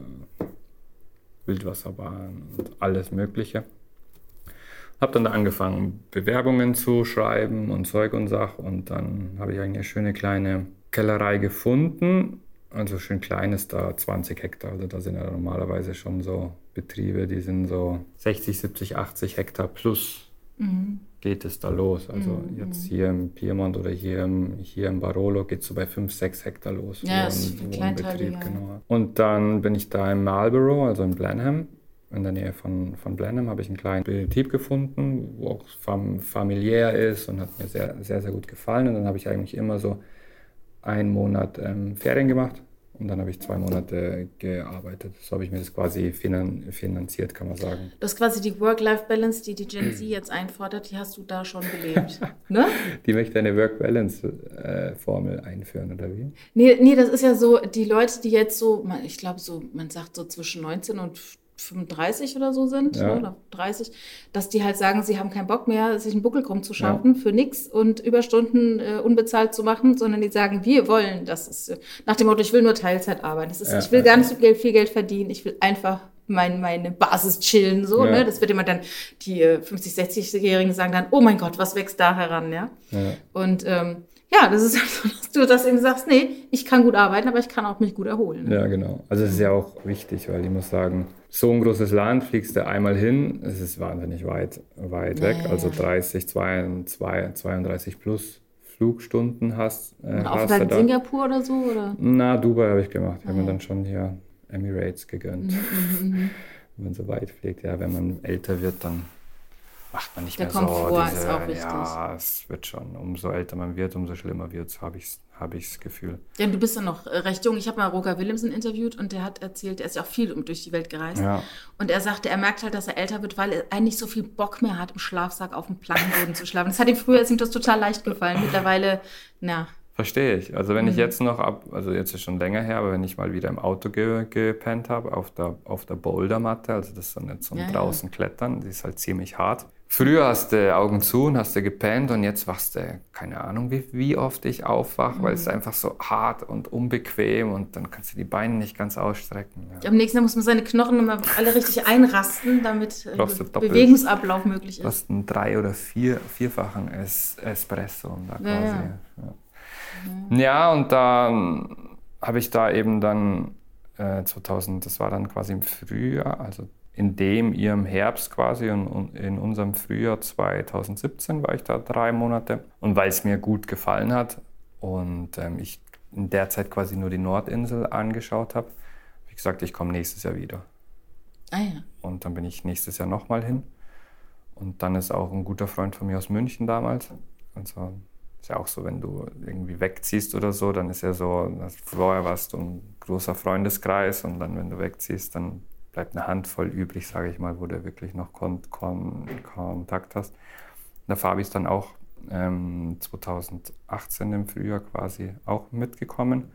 Wildwasserbahn und alles Mögliche. Habe dann da angefangen, Bewerbungen zu schreiben und Zeug und Sach und dann habe ich eine schöne kleine Kellerei gefunden, also schön kleines da, zwanzig Hektar, also da sind ja normalerweise schon so Betriebe, die sind so sechzig, siebzig, achtzig Hektar plus. Mhm. Geht es da los. Also mhm. jetzt hier im Piemont oder hier im, hier im Barolo geht es so bei fünf, sechs Hektar los. Ja, das ist ein Kleinteil, ja. Genau. Und dann bin ich da in Marlborough, also in Blenheim, in der Nähe von, von Blenheim, habe ich einen kleinen Betrieb gefunden, wo auch fam- familiär ist und hat mir sehr, sehr, sehr gut gefallen. Und dann habe ich eigentlich immer so einen Monat ähm, Ferien gemacht. Und dann habe ich zwei Monate gearbeitet. So habe ich mir das quasi finan- finanziert, kann man sagen. Das ist quasi die Work-Life-Balance, die die Gen Z jetzt einfordert, die hast du da schon gelebt, ne? Die möchte eine Work-Balance-Formel einführen, oder wie? Nee, nee, das ist ja so, die Leute, die jetzt so, ich glaube so, man sagt so zwischen neunzehn und fünfunddreißig oder so sind, ja. ne, oder dreißig, dass die halt sagen, sie haben keinen Bock mehr, sich einen Buckel krumm zu schaffen ja. für nichts und Überstunden äh, unbezahlt zu machen, sondern die sagen, wir wollen, das ist äh, nach dem Motto, ich will nur Teilzeit arbeiten. Das ist, ja, ich will ja, gar nicht so viel, viel Geld verdienen, ich will einfach mein, meine Basis chillen, so, ja. ne? Das wird immer dann, die äh, fünfzig-, sechzigjährigen sagen dann, oh mein Gott, was wächst da heran, ja? ja. Und ähm, ja, das ist so, dass du das eben sagst, nee, ich kann gut arbeiten, aber ich kann auch mich gut erholen. Ne? Ja, genau. Also es ist ja auch wichtig, weil ich muss sagen, so ein großes Land, fliegst du einmal hin, es ist wahnsinnig weit, weit weg, ja, also dreißig, zweiunddreißig plus Flugstunden hast. Äh, Und auch in Singapur oder so? Oder? Na, Dubai habe ich gemacht. Ich ah, habe mir dann schon hier Emirates gegönnt. Mhm, mhm. Wenn man so weit fliegt, ja, wenn man älter wird, dann macht man nicht Der mehr Komfort so. Diese, ist auch wichtig. Ja, es wird schon. Umso älter man wird, umso schlimmer wird es, habe ich habe ich das Gefühl. Ja, du bist ja noch recht jung. Ich habe mal Roger Willemsen interviewt und der hat erzählt, er ist ja auch viel durch die Welt gereist. Ja. Und er sagte, er merkt halt, dass er älter wird, weil er eigentlich so viel Bock mehr hat, im Schlafsack auf dem Plankenboden zu schlafen. Das hat ihm früher, ist ihm das total leicht gefallen. Mittlerweile, na. Verstehe ich. Also wenn mhm. ich jetzt noch ab, also jetzt ist schon länger her, aber wenn ich mal wieder im Auto ge, gepennt habe, auf der, auf der Bouldermatte, also das ist so nicht zum ja, draußen ja. klettern, die ist halt ziemlich hart. Früher hast du Augen zu und hast du gepennt und jetzt wachst du, keine Ahnung, wie, wie oft ich aufwache, mhm. weil es einfach so hart und unbequem und dann kannst du die Beine nicht ganz ausstrecken. Ja. Am nächsten Tag muss man seine Knochen immer alle richtig einrasten, damit Be- Bewegungsablauf möglich ist. Du hast einen drei- oder vier, vierfachen es- Espresso und da ja, quasi. Ja. Ja. Mhm. ja, und da habe ich da eben dann äh, zweitausend, das war dann quasi im Frühjahr, also in dem ihrem Herbst quasi und in unserem Frühjahr zweitausendsiebzehn war ich da drei Monate. Und weil es mir gut gefallen hat und ähm, ich in der Zeit quasi nur die Nordinsel angeschaut habe, habe ich gesagt, ich komme nächstes Jahr wieder. Ah ja. Und dann bin ich nächstes Jahr nochmal hin. Und dann ist auch ein guter Freund von mir aus München damals. Also ist ja auch so, wenn du irgendwie wegziehst oder so, dann ist ja so, vorher warst du ein großer Freundeskreis und dann, wenn du wegziehst, dann bleibt eine Handvoll übrig, sage ich mal, wo du wirklich noch Kon- Kon- Kontakt hast. Der Fabi ist dann auch ähm, zweitausendachtzehn im Frühjahr quasi auch mitgekommen.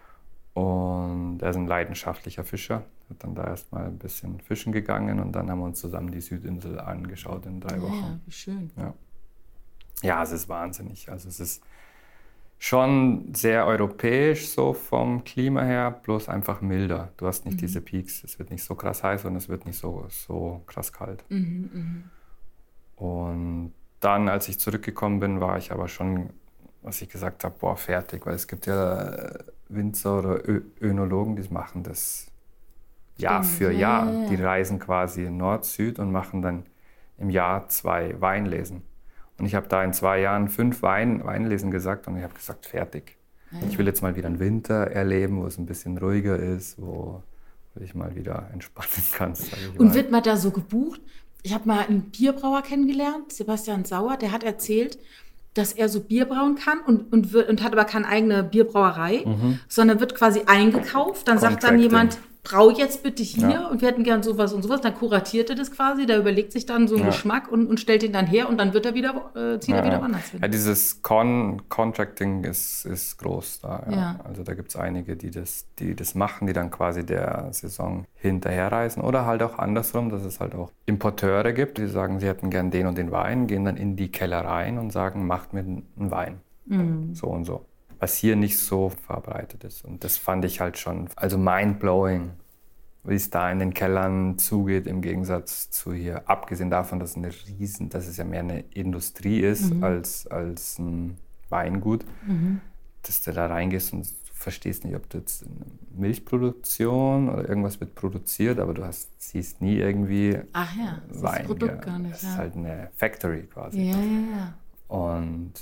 Und er ist ein leidenschaftlicher Fischer. Hat dann da erstmal ein bisschen fischen gegangen und dann haben wir uns zusammen die Südinsel angeschaut in drei Wochen. Ja, wie schön. Ja. ja, es ist wahnsinnig. Also es ist schon sehr europäisch so vom Klima her, bloß einfach milder. Du hast nicht mhm. diese Peaks, es wird nicht so krass heiß und es wird nicht so, so krass kalt. Mhm, mh. Und dann, als ich zurückgekommen bin, war ich aber schon, was ich gesagt habe, boah, fertig. Weil es gibt ja Winzer oder Ö- Önologen, die machen das Jahr für Jahr. Ja, ja. Die reisen quasi Nord-Süd und machen dann im Jahr zwei Weinlesen. Und ich habe da in zwei Jahren fünf Wein, Weinlesen gesagt und ich habe gesagt, fertig. Ja. Ich will jetzt mal wieder einen Winter erleben, wo es ein bisschen ruhiger ist, wo ich mal wieder entspannen kann. Und mal. Wird man da so gebucht? Ich habe mal einen Bierbrauer kennengelernt, Sebastian Sauer, der hat erzählt, dass er so Bier brauen kann und, und, wird, und hat aber keine eigene Bierbrauerei, mhm. sondern wird quasi eingekauft. Dann sagt dann jemand, brau jetzt bitte hier Ja. und wir hätten gern sowas und sowas. Dann kuratiert er das quasi, der überlegt sich dann so einen Ja. Geschmack und, und stellt ihn dann her und dann wird er wieder, äh, zieht er Ja, wieder ja. woanders hin. Ja, dieses Con Contracting ist, ist groß da. Ja. Ja. Also da gibt es einige, die das, die das machen, die dann quasi der Saison hinterherreisen. Oder halt auch andersrum, dass es halt auch Importeure gibt, die sagen, sie hätten gern den und den Wein, gehen dann in die Kellereien und sagen, macht mir einen Wein. Mhm. So und so. Was hier nicht so verbreitet ist. Und das fand ich halt schon, also mindblowing, wie es da in den Kellern zugeht, im Gegensatz zu hier. Abgesehen davon, dass es eine riesen, dass es ja mehr eine Industrie ist Mhm. als, als ein Weingut, Mhm. dass du da reingehst und du verstehst nicht, ob du jetzt eine Milchproduktion oder irgendwas wird produziert, aber du hast, siehst nie irgendwie Ach ja, das ist Wein. das Produkt ja. gar nicht. Das Ja. ist halt eine Factory quasi. ja, ja, ja. Und,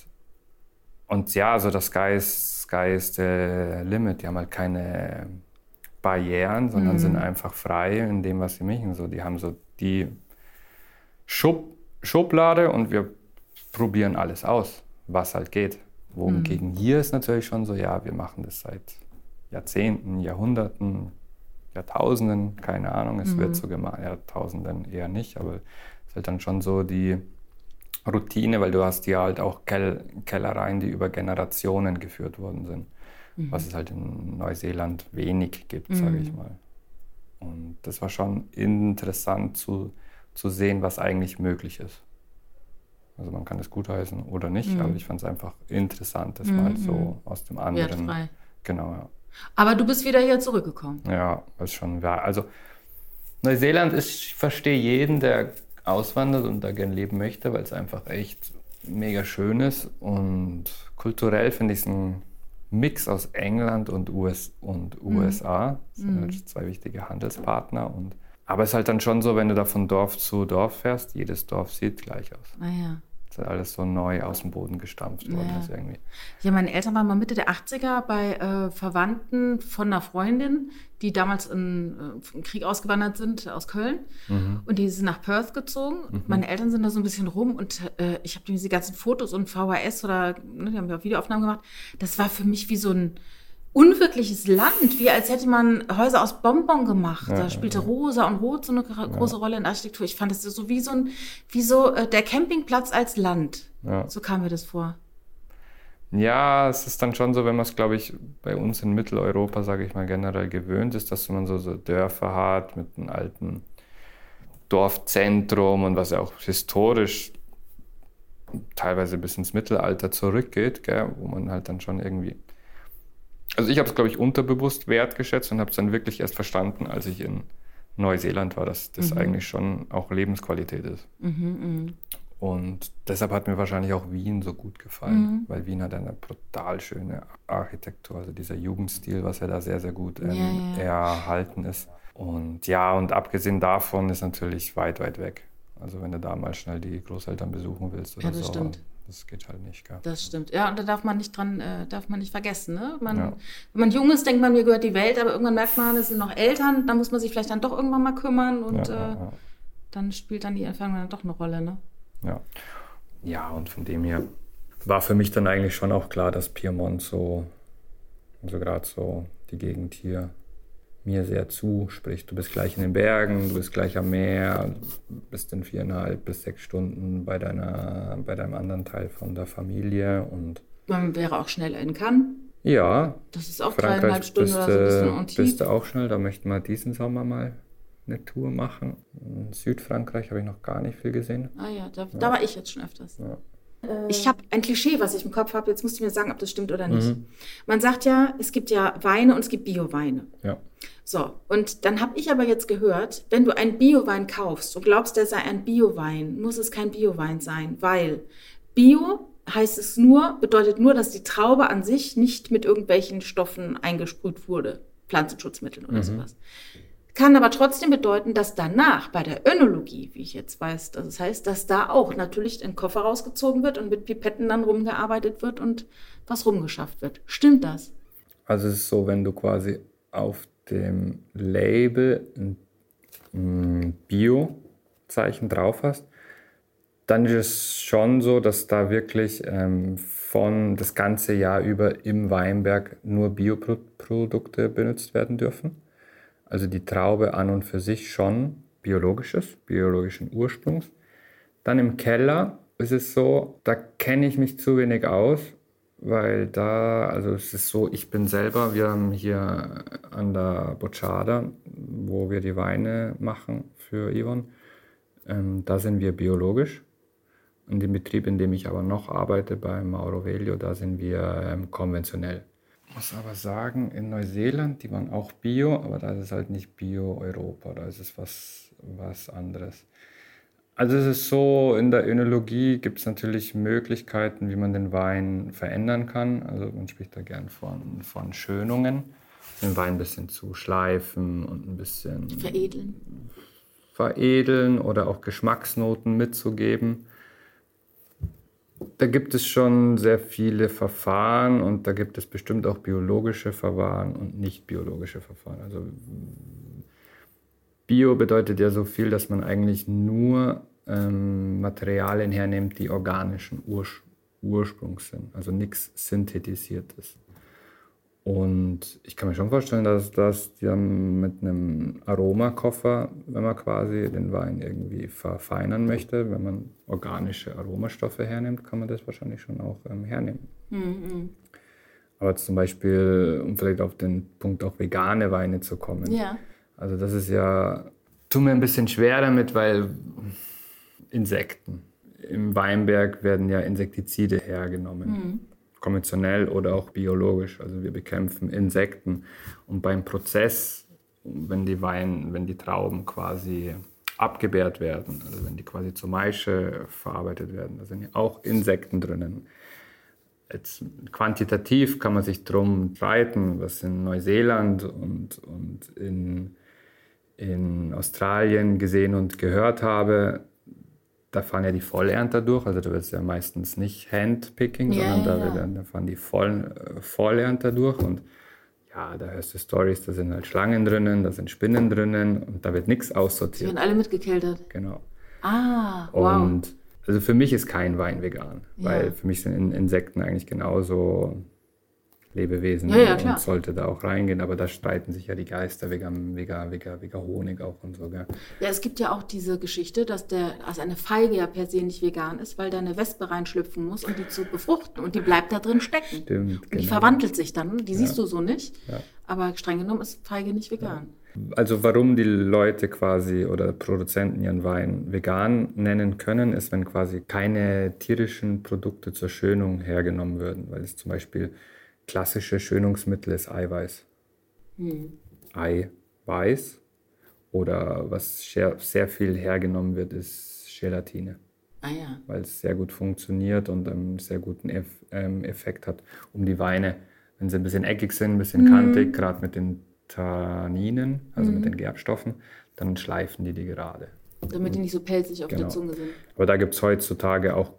und ja, also das Sky ist, Sky ist the limit. Die haben halt keine Barrieren, sondern Mhm. sind einfach frei in dem, was sie machen. So, die haben so die Schub, Schublade und wir probieren alles aus, was halt geht. Wohingegen hier ist natürlich schon so, ja, wir machen das seit Jahrzehnten, Jahrhunderten, Jahrtausenden, keine Ahnung, es wird so gemacht, Jahrtausenden eher nicht, aber es ist halt dann schon so die Routine, weil du hast hier halt auch Kell Kellereien, die über Generationen geführt worden sind, was es halt in Neuseeland wenig gibt, sage ich mal. Und das war schon interessant zu, zu sehen, was eigentlich möglich ist. Also man kann es gutheißen oder nicht, aber ich fand es einfach interessant, das mal so aus dem anderen. Wertfrei. Genau, ja. Aber du bist wieder hier zurückgekommen. Ja, was schon war. Also Neuseeland ist, ich verstehe jeden, der auswandert und da gern leben möchte, weil es einfach echt mega schön ist. Und kulturell finde ich es ein Mix aus England und, U S und U S A. Das sind halt zwei wichtige Handelspartner. Und, aber es ist halt dann schon so, wenn du da von Dorf zu Dorf fährst, jedes Dorf sieht gleich aus. Ah ja. Es ist alles so neu aus dem Boden gestampft worden. Ja. Ist irgendwie. Ja, meine Eltern waren mal Mitte der achtziger bei äh, Verwandten von einer Freundin, die damals in, äh, im Krieg ausgewandert sind aus Köln. Mhm. Und die sind nach Perth gezogen. Mhm. Meine Eltern sind da so ein bisschen rum und äh, ich habe diese ganzen Fotos und V H S oder ne, die haben ja auch Videoaufnahmen gemacht. Das war für mich wie so ein unwirkliches Land, wie als hätte man Häuser aus Bonbon gemacht. Ja, Da spielte ja, ja. Rosa und Rot so eine gro- große Rolle in der Architektur. Ich fand es so wie so ein, wie so äh, der Campingplatz als Land. Ja. So kam mir das vor. Ja, es ist dann schon so, wenn man es, glaube ich, bei uns in Mitteleuropa, sage ich mal, generell gewöhnt ist, dass man so, so Dörfer hat mit einem alten Dorfzentrum und was ja auch historisch teilweise bis ins Mittelalter zurückgeht, gell, wo man halt dann schon irgendwie... Also ich habe es, glaube ich, unterbewusst wertgeschätzt und habe es dann wirklich erst verstanden, als ich in Neuseeland war, dass das eigentlich schon auch Lebensqualität ist. Mhm, Und deshalb hat mir wahrscheinlich auch Wien so gut gefallen, weil Wien hat eine brutal schöne Architektur, also dieser Jugendstil, was ja da sehr, sehr gut ähm, Ja, ja. erhalten ist. Und ja, und abgesehen davon ist natürlich weit, weit weg. Also wenn du da mal schnell die Großeltern besuchen willst oder Ja, das so, stimmt. das geht halt nicht. Gell? Das stimmt. Ja, und da darf man nicht dran, äh, darf man nicht vergessen. Ne? Man, Ja. Wenn man jung ist, denkt man, mir gehört die Welt, aber irgendwann merkt man, es sind noch Eltern, da muss man sich vielleicht dann doch irgendwann mal kümmern und Ja, ja, äh, ja. dann spielt dann die Entfernung dann doch eine Rolle. Ne? Ja. Ja, und von dem her war für mich dann eigentlich schon auch klar, dass Piemont so, also gerade so die Gegend hier, mir sehr zuspricht. Du bist gleich in den Bergen, du bist gleich am Meer, bist in viereinhalb bis sechs Stunden bei, deiner, bei deinem anderen Teil von der Familie. Und Man wäre auch schnell in Cannes. ja, Das ist auch dreieinhalb Frankreich Stunden bist, oder so ein bisschen äh, Antibes. bist du auch schnell. Da möchten wir diesen Sommer mal eine Tour machen. In Südfrankreich habe ich noch gar nicht viel gesehen. Ah ja, da, da war ich jetzt schon öfters. Ja. Ich habe ein Klischee, was ich im Kopf habe. Jetzt musst du mir sagen, ob das stimmt oder nicht. Mhm. Man sagt ja, es gibt ja Weine und es gibt Bio-Weine. Ja. So, und dann habe ich aber jetzt gehört, wenn du einen Bio-Wein kaufst und glaubst, der sei ein Bio-Wein, muss es kein Bio-Wein sein, weil Bio heißt es nur, bedeutet nur, dass die Traube an sich nicht mit irgendwelchen Stoffen eingesprüht wurde, Pflanzenschutzmitteln oder sowas. Kann aber trotzdem bedeuten, dass danach bei der Önologie, wie ich jetzt weiß, dass es heißt, dass da auch natürlich ein Koffer rausgezogen wird und mit Pipetten dann rumgearbeitet wird und was rumgeschafft wird. Stimmt das? Also es ist so, wenn du quasi auf dem Label ein, ein Bio-Zeichen drauf hast, dann ist es schon so, dass da wirklich ähm, von das ganze Jahr über im Weinberg nur Bioprodukte benutzt werden dürfen. Also die Traube an und für sich schon biologisches, biologischen Ursprungs. Dann im Keller ist es so, da kenne ich mich zu wenig aus, weil da, also es ist so, ich bin selber, wir haben hier an der Bocciada, wo wir die Weine machen für Yvonne, ähm, da sind wir biologisch. In dem Betrieb, in dem ich aber noch arbeite, bei Mauro Velio, da sind wir ähm, konventionell. Ich muss aber sagen, in Neuseeland, die waren auch Bio, aber da ist es halt nicht Bio-Europa, da ist es was, was anderes. Also es ist so, in der Önologie gibt es natürlich Möglichkeiten, wie man den Wein verändern kann. Also man spricht da gern von, von Schönungen, den Wein ein bisschen zu schleifen und ein bisschen Veredeln. veredeln oder auch Geschmacksnoten mitzugeben. Da gibt es schon sehr viele Verfahren und da gibt es bestimmt auch biologische Verfahren und nicht biologische Verfahren. Also Bio bedeutet ja so viel, dass man eigentlich nur ähm, Materialien hernimmt, die organischen Urs- Ursprungs sind, also nichts Synthetisiertes. Und ich kann mir schon vorstellen, dass das dann mit einem Aromakoffer, wenn man quasi den Wein irgendwie verfeinern möchte, wenn man organische Aromastoffe hernimmt, kann man das wahrscheinlich schon auch ähm, hernehmen. Mhm. Aber zum Beispiel, um vielleicht auf den Punkt auch vegane Weine zu kommen. Ja. Also das ist ja, tut mir ein bisschen schwer damit, weil Insekten. Im Weinberg werden ja Insektizide hergenommen. Mhm. Konventionell oder auch biologisch. Also wir bekämpfen Insekten. Und beim Prozess, wenn die Wein, wenn die Trauben quasi abgebärt werden, also wenn die quasi zur Maische verarbeitet werden, da sind ja auch Insekten drinnen. Jetzt, quantitativ kann man sich drum streiten, was in Neuseeland und, und in, in Australien gesehen und gehört habe. Da fahren ja die Vollernter durch, also da wird es ja meistens nicht Handpicking, ja, sondern da, ja. wird, da fahren die Voll, äh, Vollernter durch und ja, da hörst du Storys, da sind halt Schlangen drinnen, da sind Spinnen drinnen und da wird nichts Die aussortiert. werden alle mitgekeltert. Genau. Ah, wow. Und also für mich ist kein Wein vegan, Ja. weil für mich sind In- Insekten eigentlich genauso Lebewesen Ja, ja, klar. und sollte da auch reingehen, aber da streiten sich ja die Geister wegen, wegen, wegen, wegen Honig auch und so. Gell? Ja, es gibt ja auch diese Geschichte, dass, der, dass eine Feige ja per se nicht vegan ist, weil da eine Wespe reinschlüpfen muss, um die zu befruchten und die bleibt da drin stecken. Stimmt, und die genau. verwandelt sich dann, die siehst Ja. du so nicht, Ja. aber streng genommen ist Feige nicht vegan. Also warum die Leute quasi oder Produzenten ihren Wein vegan nennen können, ist, wenn quasi keine tierischen Produkte zur Schönung hergenommen würden, weil es zum Beispiel klassische Schönungsmittel ist Eiweiß. Hm. Eiweiß oder was sehr, sehr viel hergenommen wird, ist Gelatine, Ah ja. weil es sehr gut funktioniert und einen sehr guten Eff- ähm, Effekt hat, um die Weine, wenn sie ein bisschen eckig sind, ein bisschen kantig, gerade mit den Tanninen, also mit den Gerbstoffen, dann schleifen die die gerade. Damit die nicht so pelzig auf Genau. der Zunge sind. Aber da gibt es heutzutage auch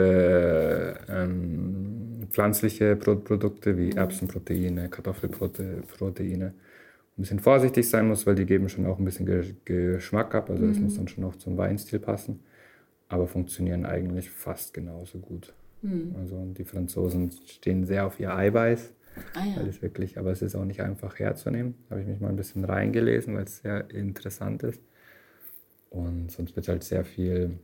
gute ähm, pflanzliche Pro- Produkte wie Erbsenproteine, Kartoffelproteine. Ein bisschen vorsichtig sein muss, weil die geben schon auch ein bisschen Ge- Geschmack ab. Also das muss dann schon auch zum Weinstil passen. Aber funktionieren eigentlich fast genauso gut. Also die Franzosen stehen sehr auf ihr Eiweiß. Ah ja. Weil es wirklich, aber es ist auch nicht einfach herzunehmen. Da habe ich mich mal ein bisschen reingelesen, weil es sehr interessant ist. Und sonst wird halt sehr viel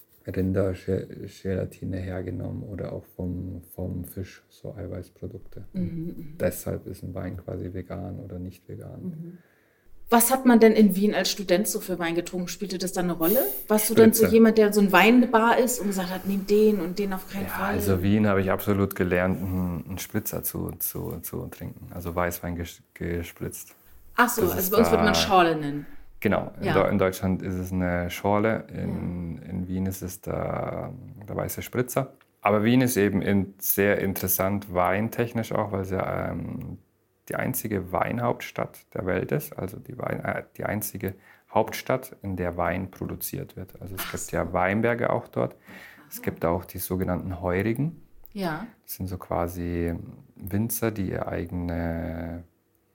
Rindergelatine hergenommen oder auch vom, vom Fisch, so Eiweißprodukte. Mhm, Deshalb ist ein Wein quasi vegan oder nicht vegan. Mhm. Was hat man denn in Wien als Student so für Wein getrunken? Spielte das da eine Rolle? Warst du dann so Spritze. jemand, der so ein Weinbar ist und gesagt hat, nimm den und den auf keinen Ja, Fall? also Wien habe ich absolut gelernt, einen einen Spritzer zu, zu, zu trinken. Also Weißwein ges- gespritzt. Ach so, das also ist bei uns würde man da- Schorle nennen. Genau, in, Ja. Deu- in Deutschland ist es eine Schorle, in, in Wien ist es der, der weiße Spritzer. Aber Wien ist eben in, sehr interessant weintechnisch auch, weil es ja ähm, die einzige Weinhauptstadt der Welt ist, also die, Wein, äh, die einzige Hauptstadt, in der Wein produziert wird. Also es gibt ja Weinberge auch dort. Es gibt auch die sogenannten Heurigen. Ja. Das sind so quasi Winzer, die ihr eigenes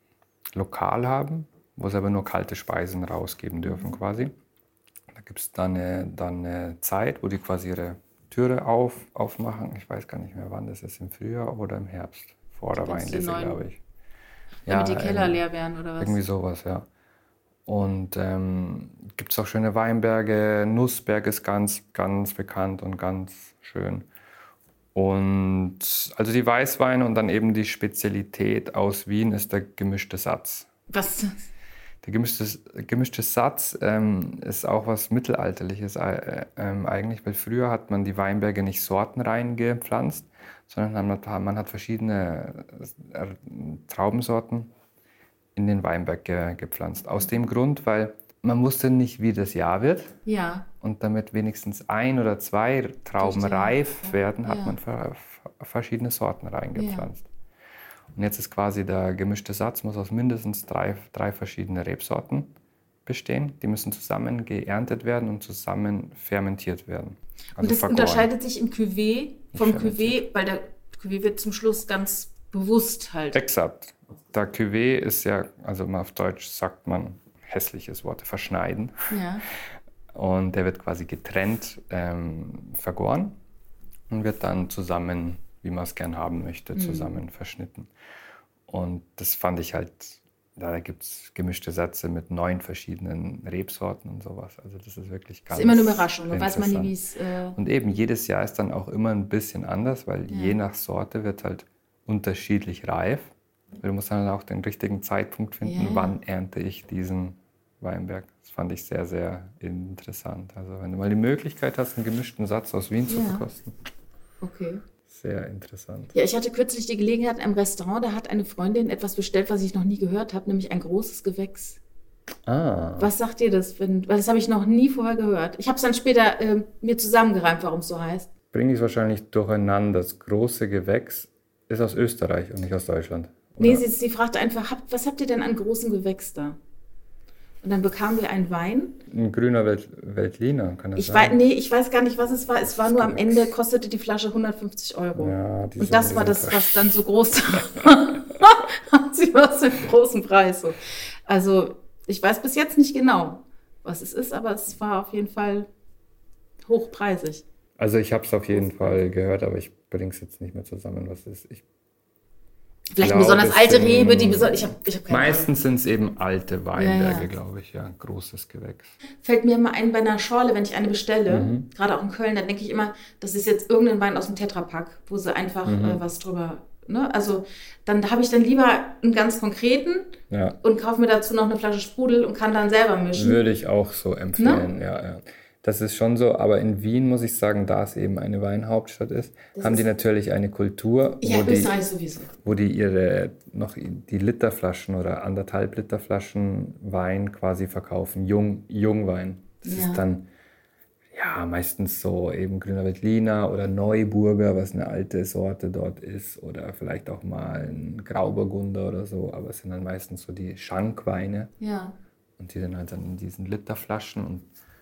Lokal haben, wo sie aber nur kalte Speisen rausgeben dürfen quasi. Da gibt es dann eine, dann eine Zeit, wo die quasi ihre Türe auf, aufmachen. Ich weiß gar nicht mehr, wann das ist, im Frühjahr oder im Herbst. Vor der Wenn's die Weinlese, neuen- glaube ich. Damit die Keller irgendwie- leer werden oder was? Irgendwie sowas, ja. Und ähm, gibt es auch schöne Weinberge. Nussberg ist ganz, ganz bekannt und ganz schön. Und also die Weißweine und dann eben die Spezialität aus Wien ist der gemischte Satz. Was ist das? Der gemischte, gemischte Satz ähm, ist auch was Mittelalterliches äh, äh, eigentlich, weil früher hat man die Weinberge nicht sortenrein gepflanzt, sondern man hat, man hat verschiedene äh, Traubensorten in den Weinberg ge, gepflanzt. Aus dem Grund, weil man wusste nicht, wie das Jahr wird. Ja. Und damit wenigstens ein oder zwei Trauben Richtig. reif werden, hat Ja. man ver, verschiedene Sorten reingepflanzt. Ja. Und jetzt ist quasi der gemischte Satz, muss aus mindestens drei, drei verschiedene Rebsorten bestehen. Die müssen zusammen geerntet werden und zusammen fermentiert werden. Also und das vergoren. unterscheidet sich im Cuvée vom Fermentiert. Cuvée, weil der Cuvée wird zum Schluss ganz bewusst halt. Exakt. Der Cuvée ist ja, also mal auf Deutsch sagt man hässliches Wort, verschneiden. Ja. Und der wird quasi getrennt ähm, vergoren und wird dann zusammen, wie man es gern haben möchte, zusammen mhm. verschnitten. Und das fand ich halt, da gibt es gemischte Sätze mit neun verschiedenen Rebsorten und sowas. Also das ist wirklich ganz. Das ist immer eine Überraschung, da weiß man nie, wie es. Äh und eben jedes Jahr ist dann auch immer ein bisschen anders, weil ja. je nach Sorte wird halt unterschiedlich reif. Du musst dann auch den richtigen Zeitpunkt finden, ja. wann ernte ich diesen Weinberg. Das fand ich sehr, sehr interessant. Also wenn du mal die Möglichkeit hast, einen gemischten Satz aus Wien ja. zu verkosten. Okay. Sehr interessant. Ja, ich hatte kürzlich die Gelegenheit in einem Restaurant, da hat eine Freundin etwas bestellt, was ich noch nie gehört habe, nämlich ein großes Gewächs. Ah. Was sagt dir das? Wenn, weil das habe ich noch nie vorher gehört. Ich habe es dann später äh, mir zusammengereimt, warum es so heißt. Bringe ich es wahrscheinlich durcheinander. Das große Gewächs ist aus Österreich und nicht aus Deutschland. Oder? Nee, sie, sie fragte einfach, habt, was habt ihr denn an großem Gewächs da? Und dann bekamen wir einen Wein. Ein grüner Welt, Veltliner, kann das ich sein? Weiß, nee, ich weiß gar nicht, was es war. Es war nur am Ende, kostete die Flasche hundertfünfzig Euro. Ja, und das war das, was dann so groß war. Haben sie was für einen großen Preis. So. Also, ich weiß bis jetzt nicht genau, was es ist, aber es war auf jeden Fall hochpreisig. Also, ich habe es auf jeden Fall gehört, aber ich bringe es jetzt nicht mehr zusammen, was es ist. Ich Vielleicht eine besonders alte Rebe, die besonders. Ich hab, ich hab keine meistens sind es eben alte Weinberge, ja, ja. glaube ich, ja. Großes Gewächs. Fällt mir immer ein bei einer Schorle, wenn ich eine bestelle, mhm. gerade auch in Köln, dann denke ich immer, das ist jetzt irgendein Wein aus dem Tetrapack, wo sie einfach mhm. äh, was drüber. Ne? Also dann habe ich dann lieber einen ganz konkreten ja. und kaufe mir dazu noch eine Flasche Sprudel und kann dann selber mischen. Würde ich auch so empfehlen, ne? ja, ja. Das ist schon so, aber in Wien muss ich sagen, da es eben eine Weinhauptstadt ist, das haben ist die natürlich eine Kultur, ja, wo, die, sowieso. wo die ihre noch die Literflaschen oder anderthalb Liter Flaschen Wein quasi verkaufen, Jung, Jungwein. Das ja. ist dann ja meistens so eben grüner Veltliner oder Neuburger, was eine alte Sorte dort ist, oder vielleicht auch mal ein Grauburgunder oder so, aber es sind dann meistens so die Schankweine. Ja. Und die sind halt dann in diesen Literflaschen und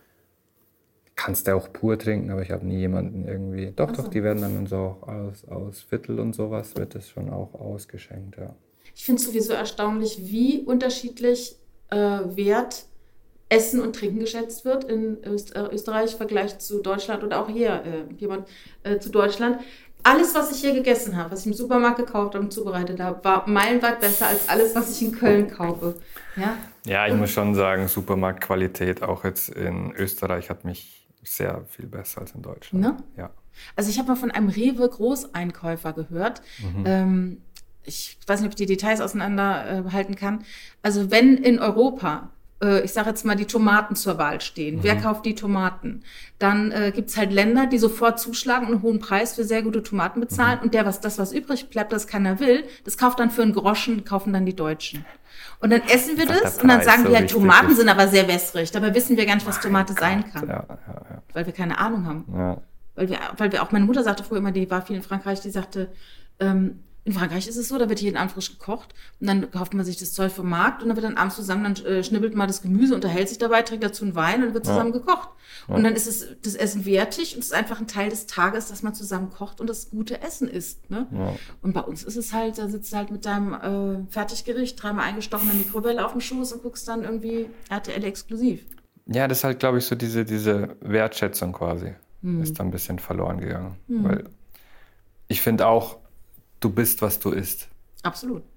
kannst du auch pur trinken, aber ich habe nie jemanden irgendwie... Doch, so. doch, die werden dann so auch aus, aus Viertel und sowas, wird das schon auch ausgeschenkt, ja. Ich finde es sowieso erstaunlich, wie unterschiedlich äh, Wert Essen und Trinken geschätzt wird in Öst- äh, Österreich im Vergleich zu Deutschland oder auch hier äh, jemand, äh, zu Deutschland. Alles, was ich hier gegessen habe, was ich im Supermarkt gekauft habe und zubereitet habe, war meilenweit besser als alles, was ich in Köln kaufe. Ja, ja ich muss schon sagen, Supermarktqualität auch jetzt in Österreich hat mich sehr viel besser als in Deutschland. Ne? Ja. Also ich habe mal von einem Rewe-Großeinkäufer gehört. Mhm. Ähm, ich weiß nicht, ob ich die Details auseinanderhalten äh, kann. Also wenn in Europa, äh, ich sage jetzt mal, die Tomaten zur Wahl stehen, mhm. wer kauft die Tomaten? Dann äh, gibt es halt Länder, die sofort zuschlagen und einen hohen Preis für sehr gute Tomaten bezahlen. Mhm. Und der, was das, was übrig bleibt, das keiner will, das kauft dann für einen Groschen, kaufen dann die Deutschen. Und dann essen wir das und dann sagen wir, ja, Tomaten sind aber sehr wässrig. Dabei wissen wir gar nicht, was Tomate sein kann. Ja, ja, ja. Weil wir keine Ahnung haben. Ja. Weil wir, weil wir auch, meine Mutter sagte früher immer, die war viel in Frankreich, die sagte, ähm, in Frankreich ist es so, da wird jeden Abend frisch gekocht und dann kauft man sich das Zeug vom Markt und dann wird dann abends zusammen, dann äh, schnibbelt man das Gemüse, unterhält sich dabei, trinkt dazu einen Wein und wird zusammen ja. gekocht. Ja. Und dann ist es das Essen wertig und es ist einfach ein Teil des Tages, dass man zusammen kocht und das gute Essen isst. Ne? Ja. Und bei uns ist es halt, da sitzt du halt mit deinem äh, Fertiggericht, dreimal eingestochen in die Mikrowelle auf dem Schoß und guckst dann irgendwie R T L exklusiv. Ja, das ist halt, glaube ich, so diese, diese Wertschätzung quasi hm. ist da ein bisschen verloren gegangen. Hm. Weil ich finde auch, du bist, was du isst. Absolut.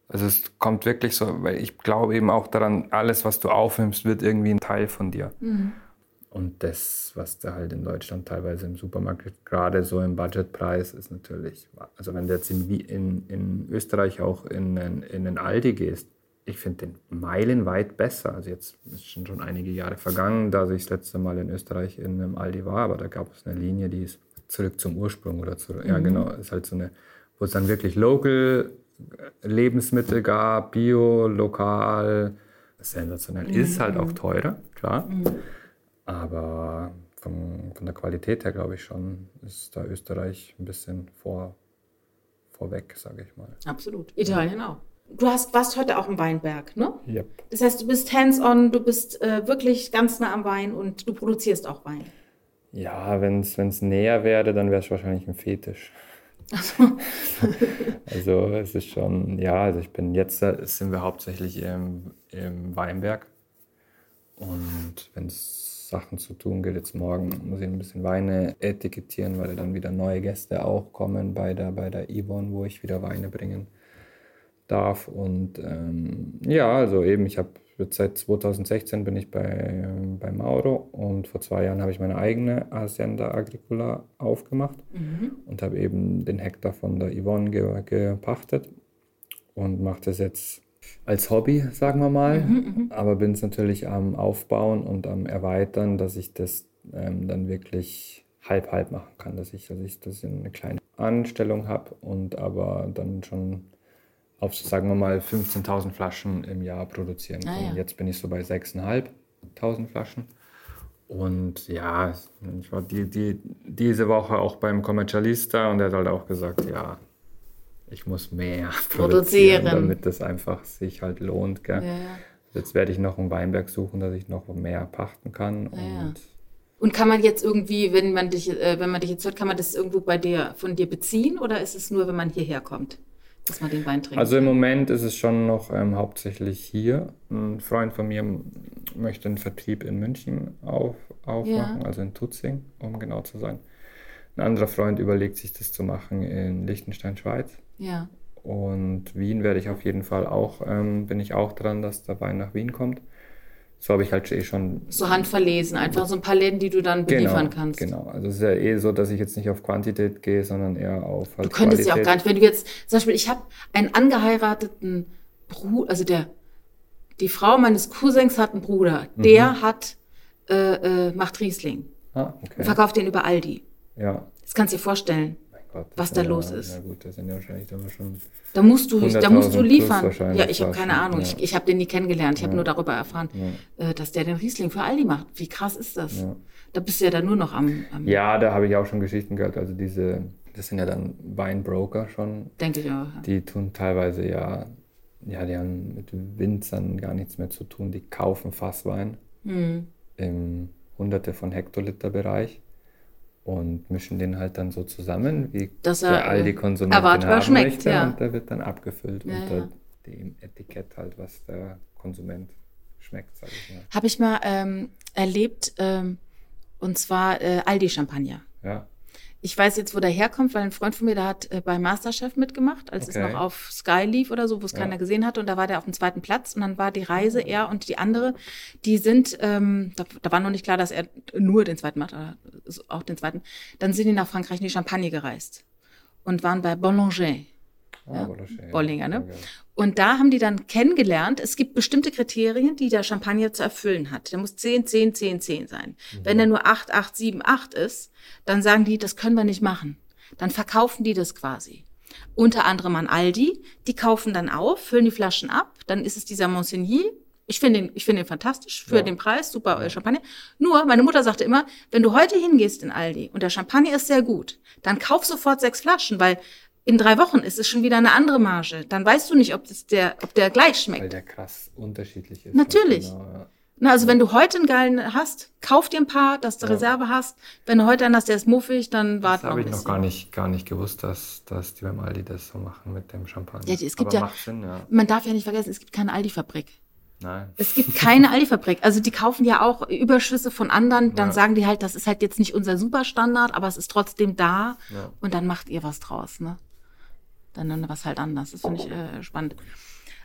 Also es kommt wirklich so, weil ich glaube eben auch daran, alles, was du aufnimmst, wird irgendwie ein Teil von dir. Mhm. Und das, was da halt in Deutschland teilweise im Supermarkt, gerade so im Budgetpreis, ist natürlich, also wenn du jetzt in, in, in Österreich auch in, in, in den Aldi gehst, ich finde den meilenweit besser. Also jetzt ist schon, schon einige Jahre vergangen, da ich das letzte Mal in Österreich in einem Aldi war, aber da gab es eine Linie, die ist zurück zum Ursprung oder zurück, mhm. ja genau, ist halt so eine, wo es dann wirklich local Lebensmittel gab, bio, lokal, sensationell. Mhm. Ist halt auch teurer, klar. Mhm. Aber von, von der Qualität her, glaube ich schon, ist da Österreich ein bisschen vor, vorweg, sage ich mal. Absolut. Italien auch. Du hast, warst heute auch im Weinberg, ne? Ja. Das heißt, du bist hands-on, du bist äh, wirklich ganz nah am Wein und du produzierst auch Wein. Ja, wenn es näher wäre, dann wäre es wahrscheinlich ein Fetisch. Ach so. Also es ist schon, ja, also ich bin jetzt, sind wir hauptsächlich im, im Weinberg. Und wenn es Sachen zu tun gilt, jetzt morgen muss ich ein bisschen Weine etikettieren, weil dann wieder neue Gäste auch kommen bei der, bei der Yvonne, wo ich wieder Weine bringen darf. Und ähm, ja, also eben, ich habe seit zweitausendsechzehn bin ich bei, bei Mauro und vor zwei Jahren habe ich meine eigene Hacienda Agricola aufgemacht mhm. und habe eben den Hektar von der Yvonne ge, gepachtet und mache das jetzt als Hobby, sagen wir mal, mhm, aber bin es natürlich am Aufbauen und am Erweitern, dass ich das ähm, dann wirklich halb-halb machen kann, dass ich, dass ich das in eine kleine Anstellung habe und aber dann schon auf, sagen wir mal, fünfzehntausend Flaschen im Jahr produzieren kann. Ah, ja. Jetzt bin ich so bei sechstausendfünfhundert Flaschen. Und ja, ich war die, die, diese Woche auch beim Commercialista und der hat halt auch gesagt, ja, ich muss mehr produzieren, produzieren. damit das einfach sich halt lohnt. Gell? Ja, ja. Jetzt werde ich noch einen Weinberg suchen, dass ich noch mehr pachten kann. Ja, und, ja. und kann man jetzt irgendwie, wenn man dich, äh, wenn man dich jetzt hört, kann man das irgendwo bei dir, von dir beziehen oder ist es nur, wenn man hierher kommt? Dass man den Wein trinkt. Also im Moment ist es schon noch ähm, hauptsächlich hier. Ein Freund von mir möchte einen Vertrieb in München auf, aufmachen, ja. also in Tutzing, um genau zu sein. Ein anderer Freund überlegt sich das zu machen in Liechtenstein, Schweiz. Ja. Und Wien werde ich auf jeden Fall auch, ähm, bin ich auch dran, dass der Wein nach Wien kommt. So habe ich halt eh schon... So handverlesen, einfach so ein paar Läden, die du dann beliefern genau, kannst. Genau, also es ist ja eh so, dass ich jetzt nicht auf Quantität gehe, sondern eher auf halt Du könntest Qualität. ja auch gar nicht, wenn du jetzt, zum Beispiel, ich habe einen angeheirateten Bruder, also der, die Frau meines Cousins hat einen Bruder, mhm. der hat, äh, äh, macht Riesling. Ah, okay. Und verkauft den über Aldi. Ja. Das kannst du dir vorstellen, Gott, was da ja, los ist. Na gut, das sind ja wahrscheinlich dann schon... Da musst du, da musst du liefern. Ja, ich habe keine Ahnung. Ja. Ich, ich habe den nie kennengelernt. Ich habe ja. nur darüber erfahren, ja. dass der den Riesling für Aldi macht. Wie krass ist das? Ja. Da bist du ja dann nur noch am... am ja, da habe ich auch schon Geschichten gehört. Also diese, das sind ja dann Weinbroker schon. Denke ich auch. Ja. Die tun teilweise ja, ja, die haben mit Winzern gar nichts mehr zu tun. Die kaufen Fasswein mhm. im Hunderte von Hektoliter Bereich. Und mischen den halt dann so zusammen, wie dass der Aldi-Konsument den haben schmeckt, möchte. Ja. Und der wird dann abgefüllt ja, unter ja. dem Etikett halt, was der Konsument schmeckt, sag ich mal. Habe ich mal ähm, erlebt, ähm, und zwar äh, Aldi-Champagner. Ja. Ich weiß jetzt, wo der herkommt, weil ein Freund von mir, der hat äh, bei Masterchef mitgemacht, als okay. es noch auf Sky lief oder so, wo es ja. keiner gesehen hatte. Und da war der auf dem zweiten Platz. Und dann war die Reise, er und die andere, die sind, ähm, da, da war noch nicht klar, dass er nur den zweiten macht, aber auch den zweiten. Dann sind die nach Frankreich in die Champagne gereist und waren bei Bollinger. Ah, ja, Bollinger, Bollinger, ne? Okay. Und da haben die dann kennengelernt, es gibt bestimmte Kriterien, die der Champagner zu erfüllen hat. Der muss zehn, zehn, zehn, zehn sein. Mhm. Wenn er nur acht, acht, sieben, acht ist, dann sagen die, das können wir nicht machen. Dann verkaufen die das quasi. Unter anderem an Aldi, die kaufen dann auf, füllen die Flaschen ab, dann ist es dieser Monsigny. Ich finde ihn, ich finde ihn fantastisch für ja. den Preis, super ja. Champagner. Nur, meine Mutter sagte immer, wenn du heute hingehst in Aldi und der Champagner ist sehr gut, dann kauf sofort sechs Flaschen, weil in drei Wochen ist es schon wieder eine andere Marge. Dann weißt du nicht, ob, das der, ob der gleich schmeckt. Weil der krass unterschiedlich ist. Natürlich. Genau, ja. Na, also wenn du heute einen geilen hast, kauf dir ein paar, dass du ja. Reserve hast. Wenn du heute einen hast, der ist muffig, dann warte noch ein bisschen. Das habe ich noch gar nicht, gar nicht gewusst, dass, dass die beim Aldi das so machen mit dem Champagner. Ja, es gibt Aber ja, macht Sinn, ja, man darf ja nicht vergessen, es gibt keine Aldi-Fabrik. Nein. Es gibt keine Aldi-Fabrik. Also die kaufen ja auch Überschüsse von anderen. Dann ja. sagen die halt, das ist halt jetzt nicht unser Superstandard, aber es ist trotzdem da. Ja. Und dann macht ihr was draus, ne? Dann, dann was halt anders. Das finde ich äh, spannend.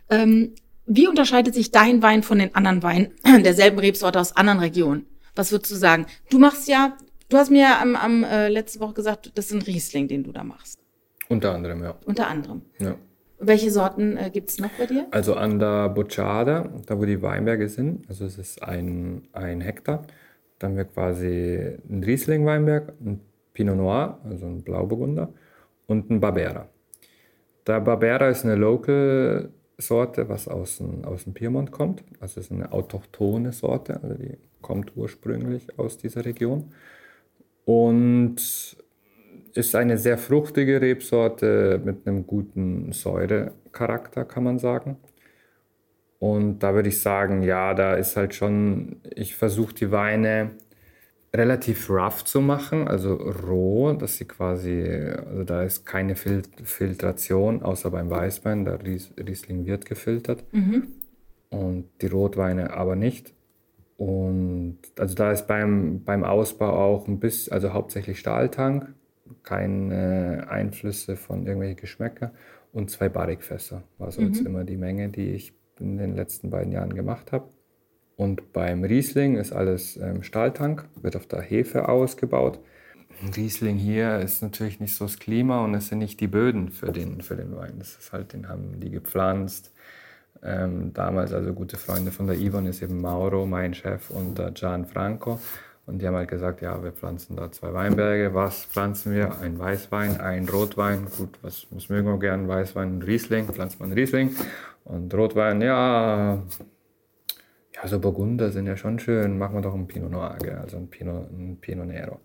Ähm, wie unterscheidet sich dein Wein von den anderen Weinen derselben Rebsorte aus anderen Regionen? Was würdest du sagen? Du machst ja, du hast mir ja am, am äh, letzte Woche gesagt, das ist ein Riesling, den du da machst. Unter anderem, ja. Unter anderem. Ja. Welche Sorten äh, gibt es noch bei dir? Also an der Bocciada, da wo die Weinberge sind, also es ist ein, ein Hektar, dann haben wir quasi einen Riesling-Weinberg, ein Pinot Noir, also ein Blauburgunder und ein Barbera. Der Barbera ist eine Local-Sorte, was aus dem, aus dem Piemont kommt, also es ist eine autochthone Sorte, also die kommt ursprünglich aus dieser Region und ist eine sehr fruchtige Rebsorte mit einem guten Säurecharakter, kann man sagen. Und da würde ich sagen, ja, da ist halt schon, ich versuche die Weine relativ rough zu machen, also roh, dass sie quasi, also da ist keine Fil- Filtration, außer beim Weißwein, der Ries- Riesling wird gefiltert mhm. und die Rotweine aber nicht. Und also da ist beim, beim Ausbau auch ein bisschen, also hauptsächlich Stahltank, keine Einflüsse von irgendwelchen Geschmäcker und zwei Barrikfässer. War so mhm. jetzt immer die Menge, die ich in den letzten beiden Jahren gemacht habe. Und beim Riesling ist alles ähm, Stahltank, wird auf der Hefe ausgebaut. Riesling hier ist natürlich nicht so das Klima und es sind nicht die Böden für den, für den Wein. Das ist halt, den haben die gepflanzt. Ähm, damals, also gute Freunde von der Yvonne ist eben Mauro, mein Chef, und der Gianfranco. Und die haben halt gesagt, ja, wir pflanzen da zwei Weinberge. Was pflanzen wir? Ein Weißwein, ein Rotwein. Gut, was, was mögen wir gern? Weißwein und Riesling. Pflanzt man Riesling. Und Rotwein, ja, ja, so Burgunder sind ja schon schön. Machen wir doch ein Pinot Noir, gell? Also ein Pinot, ein Pinot Nero.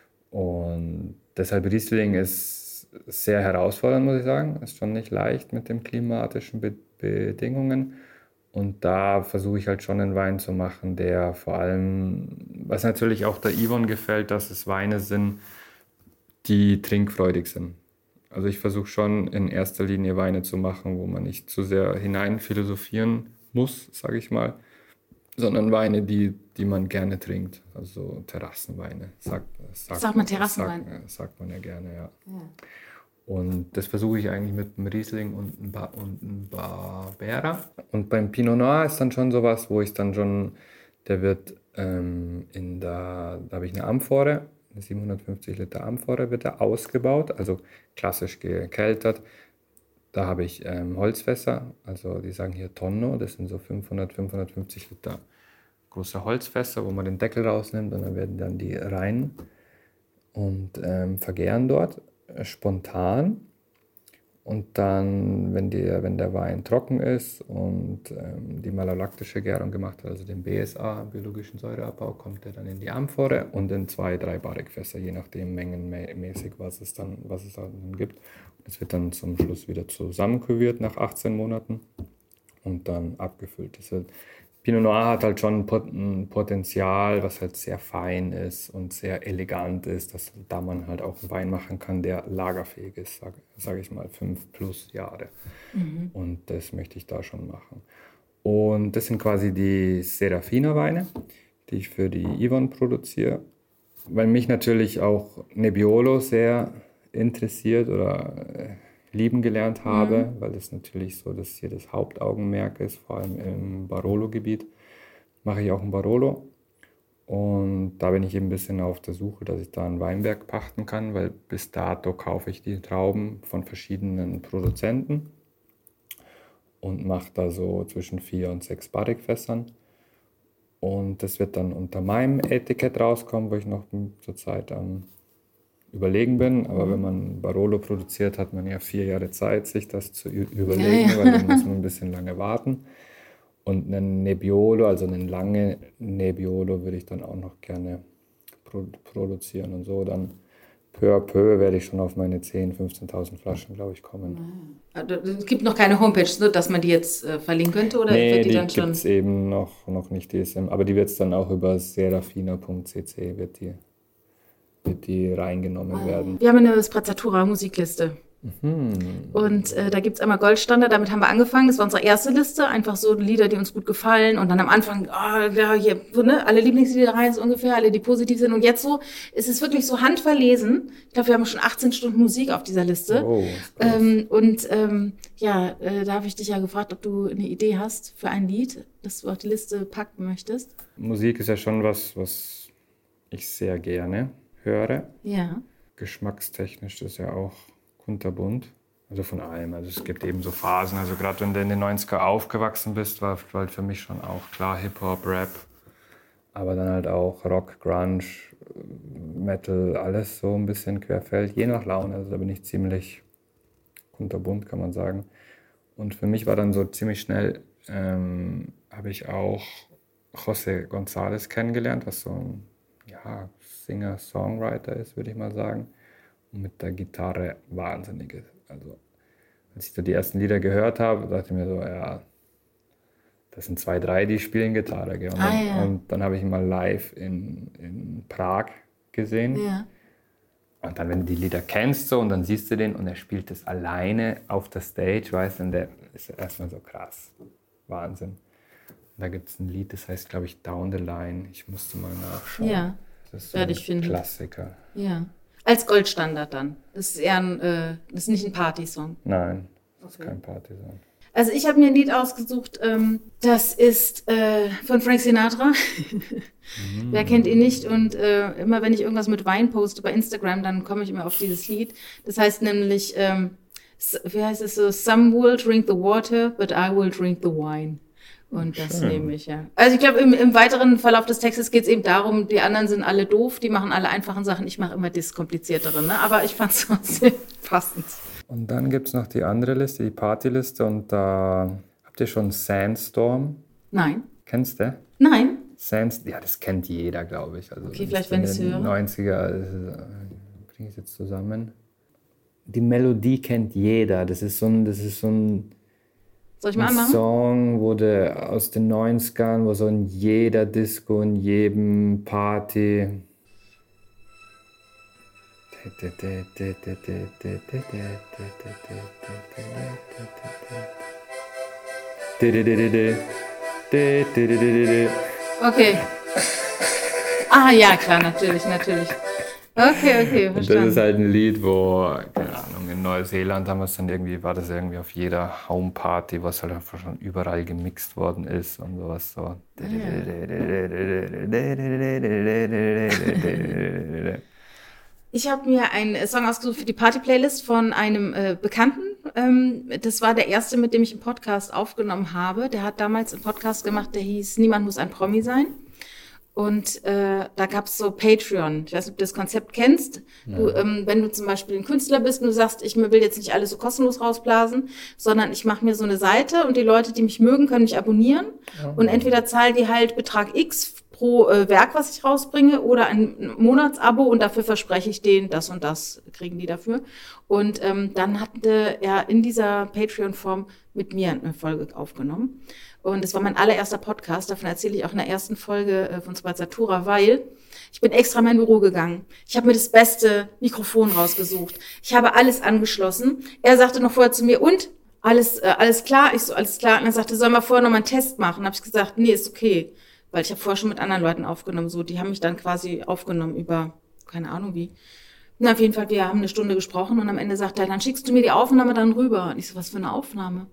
Und deshalb Riesling ist sehr herausfordernd, muss ich sagen. Ist schon nicht leicht mit den klimatischen Be- Bedingungen. Und da versuche ich halt schon einen Wein zu machen, der vor allem, was natürlich auch der Yvonne gefällt, dass es Weine sind, die trinkfreudig sind. Also ich versuche schon in erster Linie Weine zu machen, wo man nicht zu sehr hinein philosophieren muss, sage ich mal, sondern Weine, die, die man gerne trinkt. Also Terrassenweine. Sagt, sagt, sagt man Terrassenwein? Sagt, sagt man ja gerne, ja. ja. Und das versuche ich eigentlich mit einem Riesling und einem, ba- und einem Barbera. Und beim Pinot Noir ist dann schon sowas, wo ich dann schon, der wird ähm, in der, da habe ich eine Amphore, eine siebenhundertfünfzig Liter Amphore wird er ausgebaut, also klassisch gekeltert. Da habe ich ähm, Holzfässer, also die sagen hier Tonno, das sind so fünfhundert, fünfhundertfünfzig Liter große Holzfässer, wo man den Deckel rausnimmt und dann werden dann die rein und ähm, vergären dort spontan. Und dann, wenn, die, wenn der Wein trocken ist und ähm, die malolaktische Gärung gemacht hat, also den B S A, biologischen Säureabbau, kommt er dann in die Amphore und in zwei, drei Barrikfässer, je nachdem mengenmäßig, was es dann, was es dann gibt. Es wird dann zum Schluss wieder zusammenküviert nach achtzehn Monaten und dann abgefüllt. Das wird, Pinot Noir hat halt schon ein Potenzial, was halt sehr fein ist und sehr elegant ist, dass da man halt auch einen Wein machen kann, der lagerfähig ist, sage sag ich mal, fünf plus Jahre. Mhm. Und das möchte ich da schon machen. Und das sind quasi die Serafina-Weine, die ich für die Yvonne produziere, weil mich natürlich auch Nebbiolo sehr interessiert oder äh, lieben gelernt habe, mhm. weil das natürlich so, dass hier das Hauptaugenmerk ist, vor allem im Barolo-Gebiet mache ich auch ein Barolo und da bin ich eben ein bisschen auf der Suche, dass ich da einen Weinberg pachten kann, weil bis dato kaufe ich die Trauben von verschiedenen Produzenten und mache da so zwischen vier und sechs Barrikfässern und das wird dann unter meinem Etikett rauskommen, wo ich noch zurzeit am überlegen bin, aber wenn man Barolo produziert, hat man ja vier Jahre Zeit, sich das zu ü- überlegen, ja, ja. weil dann muss man ein bisschen lange warten. Und einen Nebbiolo, also einen langen Nebbiolo, würde ich dann auch noch gerne pro- produzieren und so. Dann peu à peu werde ich schon auf meine zehntausend, fünfzehntausend Flaschen, glaube ich, kommen. Es gibt noch keine Homepage, ne, dass man die jetzt äh, verlinken könnte? Oder nee, wird die, die dann gibt schon? es eben noch, noch nicht, D S M, aber die wird es dann auch über serafina punkt c c wird die wird die reingenommen werden. Wir haben eine Sprezzatura Musikliste. Mhm. Und äh, da gibt's einmal Goldstandard, damit haben wir angefangen. Das war unsere erste Liste, einfach so Lieder, die uns gut gefallen. Und dann am Anfang, oh, ja, hier, so, ne, alle Lieblingslieder rein, so ungefähr, alle, die positiv sind. Und jetzt so, ist es wirklich so handverlesen. Ich glaube, wir haben schon achtzehn Stunden Musik auf dieser Liste. Oh, ähm, und ähm, ja, äh, da habe ich dich ja gefragt, ob du eine Idee hast für ein Lied, das du auf die Liste packen möchtest. Musik ist ja schon was, was ich sehr gerne höre. Ja. Geschmackstechnisch ist ja auch kunterbunt. Also von allem. Also es gibt eben so Phasen. Also gerade wenn du in den neunziger aufgewachsen bist, war halt für mich schon auch klar Hip-Hop, Rap. Aber dann halt auch Rock, Grunge, Metal, alles so ein bisschen querfeld. Je nach Laune. Also da bin ich ziemlich kunterbunt, kann man sagen. Und für mich war dann so ziemlich schnell, ähm, habe ich auch José González kennengelernt, was so ein ja, Singer-Songwriter ist, würde ich mal sagen. Und mit der Gitarre wahnsinnig ist. Also, als ich da die ersten Lieder gehört habe, dachte ich mir so, ja, das sind zwei, drei, die spielen Gitarre. Gell? Und, Ah, dann, ja. und dann habe ich ihn mal live in, in Prag gesehen. Ja. Und dann, wenn du die Lieder kennst so, und dann siehst du den und er spielt das alleine auf der Stage, weißt du, und der ist erstmal so krass. Wahnsinn. Und da gibt es ein Lied, das heißt, glaube ich, Down the Line. Ich musste mal nachschauen. Ja. Das ist so Werde ein ich finden. Klassiker. Ja. Als Goldstandard dann. Das ist eher ein, äh, das ist nicht ein Partysong. Nein, das ist Okay. kein Partysong. Also ich habe mir ein Lied ausgesucht, ähm, das ist äh, von Frank Sinatra. Wer kennt ihn nicht? Und äh, immer wenn ich irgendwas mit Wein poste bei Instagram, dann komme ich immer auf dieses Lied. Das heißt nämlich, ähm, s- wie heißt es so? Some will drink the water, but I will drink the wine. Und das Schön. nehme ich, ja. Also ich glaube, im, im weiteren Verlauf des Textes geht es eben darum, die anderen sind alle doof, die machen alle einfachen Sachen, ich mache immer das Kompliziertere, ne? Aber ich fand es trotzdem passend. Und dann gibt es noch die andere Liste, die Partyliste. Und da habt ihr schon Sandstorm. Nein. Kennst du? Nein. Sands, ja, das kennt jeder, glaube ich. Also, Okay, das vielleicht, in wenn ich's den höre. neunziger, das ist, äh, bringe ich es jetzt zusammen. Die Melodie kennt jeder. Das ist so ein, das ist so ein, Soll ich mal ein anmachen? Song, wo der aus den neunzigern, wo so in jeder Disco, in jedem Party. Okay. Ah, ja, klar, natürlich, natürlich. Okay, okay, Und das verstanden. ist halt ein Lied, wo, keine Ahnung, in Neuseeland haben wir es dann irgendwie, war das irgendwie auf jeder Homeparty, was halt einfach schon überall gemixt worden ist und sowas so. Ich habe mir einen Song ausgesucht für die Party-Playlist von einem äh, Bekannten. Ähm, das war der erste, mit dem ich einen Podcast aufgenommen habe. Der hat damals einen Podcast gemacht, der hieß Niemand muss ein Promi sein. Und äh, da gab es so Patreon. Ich weiß nicht, ob du das Konzept kennst. Du, ähm, wenn du zum Beispiel ein Künstler bist und du sagst, ich will jetzt nicht alles so kostenlos rausblasen, sondern ich mache mir so eine Seite und die Leute, die mich mögen, können mich abonnieren. Und entweder zahlen die halt Betrag X pro äh, Werk, was ich rausbringe, oder ein Monatsabo und dafür verspreche ich denen, das und das kriegen die dafür. Und ähm, dann hatte er in dieser Patreon-Form mit mir eine Folge aufgenommen. Und es war mein allererster Podcast, davon erzähle ich auch in der ersten Folge äh, von Sprezzatura, weil ich bin extra in mein Büro gegangen. Ich habe mir das beste Mikrofon rausgesucht. Ich habe alles angeschlossen. Er sagte noch vorher zu mir, und? Alles, äh, alles klar? Ich so, alles klar. Und er sagte, sollen wir vorher noch mal einen Test machen? Habe ich gesagt, nee, ist okay. Weil ich habe vorher schon mit anderen Leuten aufgenommen. So, die haben mich dann quasi aufgenommen über, keine Ahnung wie. Na, auf jeden Fall, wir haben eine Stunde gesprochen und am Ende sagt er, dann schickst du mir die Aufnahme dann rüber. Und ich so, was für eine Aufnahme?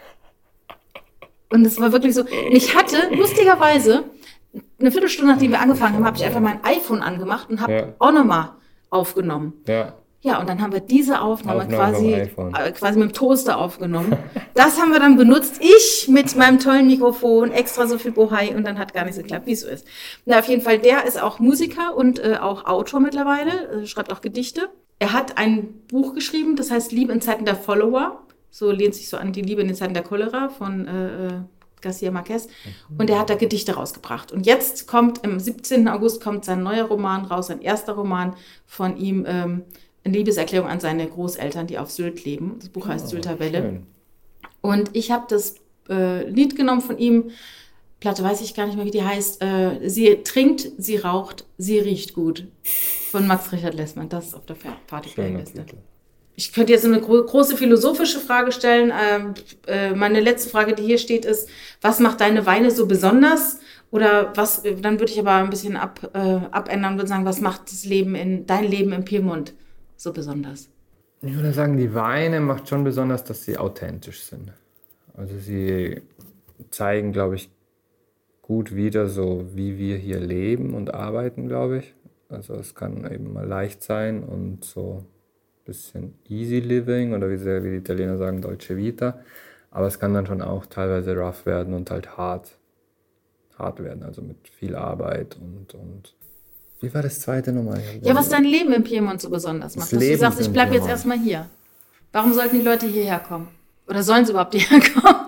Und es war wirklich so, und ich hatte, lustigerweise, eine Viertelstunde, nachdem wir angefangen haben, habe ich einfach mein iPhone angemacht und habe Ja. auch nochmal aufgenommen. Ja, Ja, und dann haben wir diese Aufnahme, Aufnahme quasi, am iPhone. äh, quasi mit dem Toaster aufgenommen. Das haben wir dann benutzt. Ich mit meinem tollen Mikrofon, extra so viel Bohai, und dann hat gar nichts geklappt, wie es so ist. Na, auf jeden Fall, der ist auch Musiker und äh, auch Autor mittlerweile, äh, schreibt auch Gedichte. Er hat ein Buch geschrieben, das heißt Liebe in Zeiten der Follower. So lehnt sich so an die Liebe in den Zeiten der Cholera von äh, Garcia Marquez. Und er hat da Gedichte rausgebracht. Und jetzt kommt, am siebzehnten August kommt sein neuer Roman raus, sein erster Roman von ihm, ähm, eine Liebeserklärung an seine Großeltern, die auf Sylt leben. Das Buch heißt Sylter Welle. schön. Und ich habe das äh, Lied genommen von ihm, Platte weiß ich gar nicht mehr, wie die heißt. Äh, sie trinkt, sie raucht, sie riecht gut. Von Max Richard Lessmann. Das ist auf der Schöner Party-Playliste. Titel. Ich könnte jetzt eine gro- große philosophische Frage stellen. Ähm, äh, meine letzte Frage, die hier steht, ist, was macht deine Weine so besonders? Oder was, dann würde ich aber ein bisschen ab, äh, abändern und würde sagen, was macht das Leben in, dein Leben im Piemont so besonders? Ich würde sagen, die Weine macht schon besonders, dass sie authentisch sind. Also sie zeigen, glaube ich, gut wieder, so wie wir hier leben und arbeiten, glaube ich. Also es kann eben mal leicht sein und so ein bisschen easy living oder wie, sie, wie die Italiener sagen, dolce vita. Aber es kann dann schon auch teilweise rough werden und halt hart, hart werden, also mit viel Arbeit und, und wie war das zweite nochmal? Ja, was dein Leben im Piemont so besonders macht. Dass du sagst, ich bleibe jetzt erstmal hier. Warum sollten die Leute hierher kommen? Oder sollen sie überhaupt hierher kommen?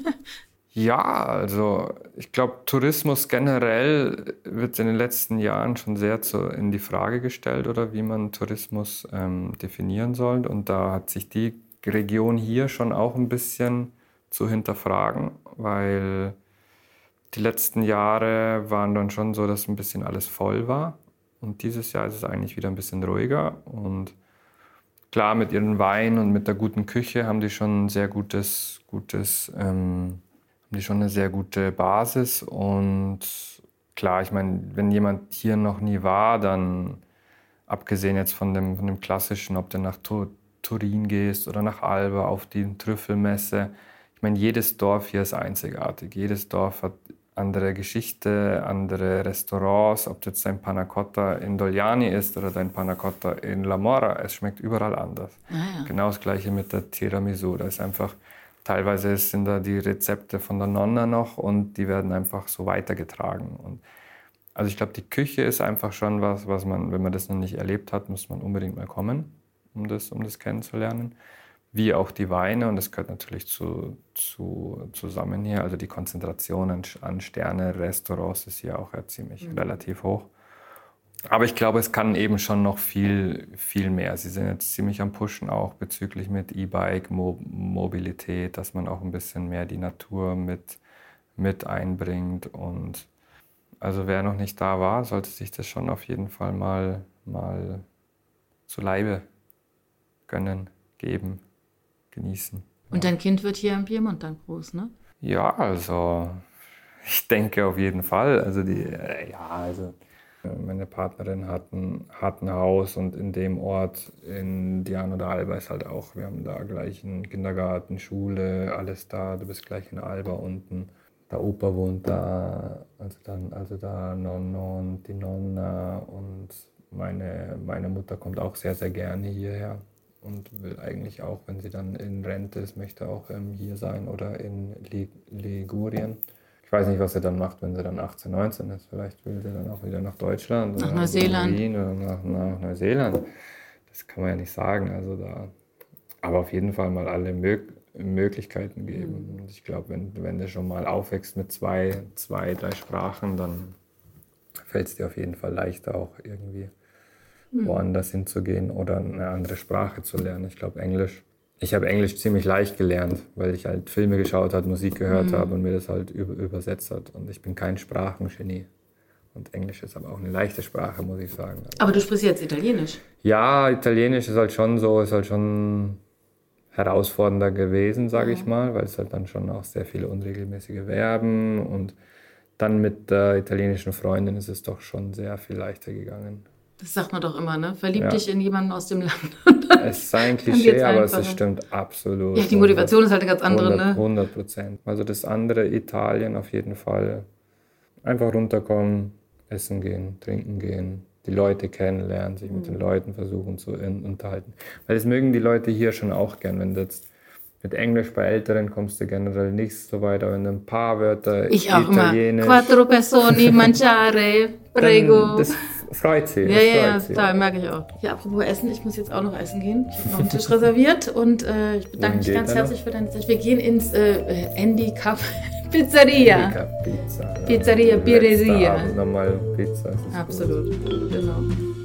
Ja, also ich glaube, Tourismus generell wird in den letzten Jahren schon sehr zu, in die Frage gestellt, oder wie man Tourismus ähm, definieren soll. Und da hat sich die Region hier schon auch ein bisschen zu hinterfragen, weil die letzten Jahre waren dann schon so, dass ein bisschen alles voll war. Und dieses Jahr ist es eigentlich wieder ein bisschen ruhiger. Und klar, mit ihren Weinen und mit der guten Küche haben die schon ein sehr gutes, gutes, ähm, haben die schon eine sehr gute Basis. Und klar, ich meine, wenn jemand hier noch nie war, dann abgesehen jetzt von dem, von dem Klassischen, ob du nach Tur- Turin gehst oder nach Alba auf die Trüffelmesse. Ich meine, jedes Dorf hier ist einzigartig. Jedes Dorf hat andere Geschichte, andere Restaurants, ob jetzt dein Panna Cotta in Dogliani ist oder dein Panna Cotta in La Mora, es schmeckt überall anders. Ah, ja. Genau das Gleiche mit der Tiramisu. Da ist einfach, teilweise sind da die Rezepte von der Nonna noch und die werden einfach so weitergetragen. Und also ich glaube, die Küche ist einfach schon was, was man, wenn man das noch nicht erlebt hat, muss man unbedingt mal kommen, um das, um das kennenzulernen. Wie auch die Weine, und das gehört natürlich zu, zu, zusammen hier. Also die Konzentration an, an Sterne-Restaurants ist hier auch ja ziemlich mhm. relativ hoch. Aber ich glaube, es kann eben schon noch viel, viel mehr. Sie sind jetzt ziemlich am Pushen auch bezüglich mit E-Bike, Mo- Mobilität, dass man auch ein bisschen mehr die Natur mit, mit einbringt. Und also wer noch nicht da war, sollte sich das schon auf jeden Fall mal, mal zu Leibe gönnen, geben. Genießen. Und dein Kind wird hier im Piemont dann groß, ne? Ja, also ich denke auf jeden Fall. Also die, äh, ja, also meine Partnerin hat ein, hat ein Haus und in dem Ort in Diano d'Alba ist halt auch, wir haben da gleich einen Kindergarten, Schule, alles da. Du bist gleich in Alba unten. Der Opa wohnt da, also dann, also da Nonno und die Nonna und meine, meine Mutter kommt auch sehr, sehr gerne hierher. Und will eigentlich auch, wenn sie dann in Rente ist, möchte auch ähm, hier sein oder in Lig- Ligurien. Ich weiß nicht, was sie dann macht, wenn sie dann achtzehn, neunzehn ist. Vielleicht will sie dann auch wieder nach Deutschland nach oder Neuseeland. Nach Wien oder nach, nach Neuseeland. Das kann man ja nicht sagen. Also da, aber auf jeden Fall mal alle Mö- Möglichkeiten geben. Mhm. Und ich glaube, wenn, wenn du schon mal aufwächst mit zwei, zwei, drei Sprachen, dann fällt es dir auf jeden Fall leichter auch irgendwie woanders hinzugehen oder eine andere Sprache zu lernen. Ich glaube, Englisch. Ich habe Englisch ziemlich leicht gelernt, weil ich halt Filme geschaut habe, Musik gehört mhm. habe und mir das halt über, übersetzt hat. Und ich bin kein Sprachengenie. Und Englisch ist aber auch eine leichte Sprache, muss ich sagen. Also, aber du sprichst jetzt Italienisch? Ja, Italienisch ist halt schon so, ist halt schon herausfordernder gewesen, sage ja. ich mal, weil es halt dann schon auch sehr viele unregelmäßige Verben und dann mit der italienischen Freundin ist es doch schon sehr viel leichter gegangen. Das sagt man doch immer, ne? Verlieb ja. dich in jemanden aus dem Land. Es ist ein Klischee, aber es stimmt absolut. Ja, die Motivation ist halt eine ganz andere, hundert, ne? hundert Prozent. Also das andere Italien auf jeden Fall. Einfach runterkommen, essen gehen, trinken gehen, die Leute kennenlernen, sich mit den Leuten versuchen zu unterhalten. Weil das mögen die Leute hier schon auch gern, wenn du jetzt mit Englisch bei Älteren kommst du generell nicht so weit, aber wenn du ein paar Wörter ich auch Italienisch... Immer. Quattro persone, mangiare, prego. Das freut sie. Ja, das ja, freut sie. Da merke ich auch. Ja, apropos Essen, ich muss jetzt auch noch essen gehen. Ich habe noch einen Tisch reserviert und äh, ich bedanke mich ganz herzlich für deine Zeit. Wir gehen ins äh, Andy Cup Pizzeria. Andy Cup Pizza. Pizzeria Birreria. Nochmal Pizza. Absolut, gut. Genau.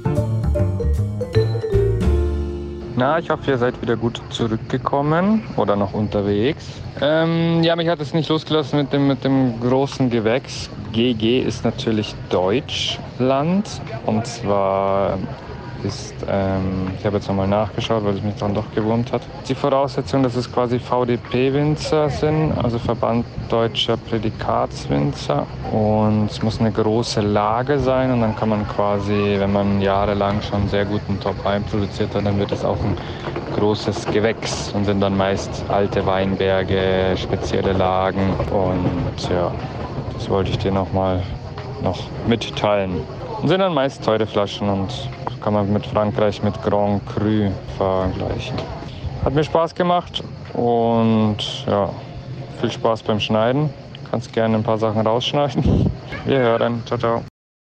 Na, ich hoffe, ihr seid wieder gut zurückgekommen oder noch unterwegs. Ähm, ja, mich hat es nicht losgelassen mit dem, mit dem großen Gewächs. G G ist natürlich Deutschland. Und zwar ist, ähm, ich habe jetzt nochmal nachgeschaut, weil es mich dann doch gewurmt hat. Die Voraussetzung, dass es quasi V D P-Winzer sind, also Verband Deutscher Prädikatswinzer. Und es muss eine große Lage sein und dann kann man quasi, wenn man jahrelang schon sehr guten Top-Wein produziert hat, dann wird es auch ein großes Gewächs und sind dann meist alte Weinberge, spezielle Lagen. Und ja, das wollte ich dir nochmal noch mitteilen. Und sind dann meist teure Flaschen und kann man mit Frankreich mit Grand Cru vergleichen. Hat mir Spaß gemacht und ja, viel Spaß beim Schneiden. Kannst gerne ein paar Sachen rausschneiden. Wir hören. Ciao, ciao.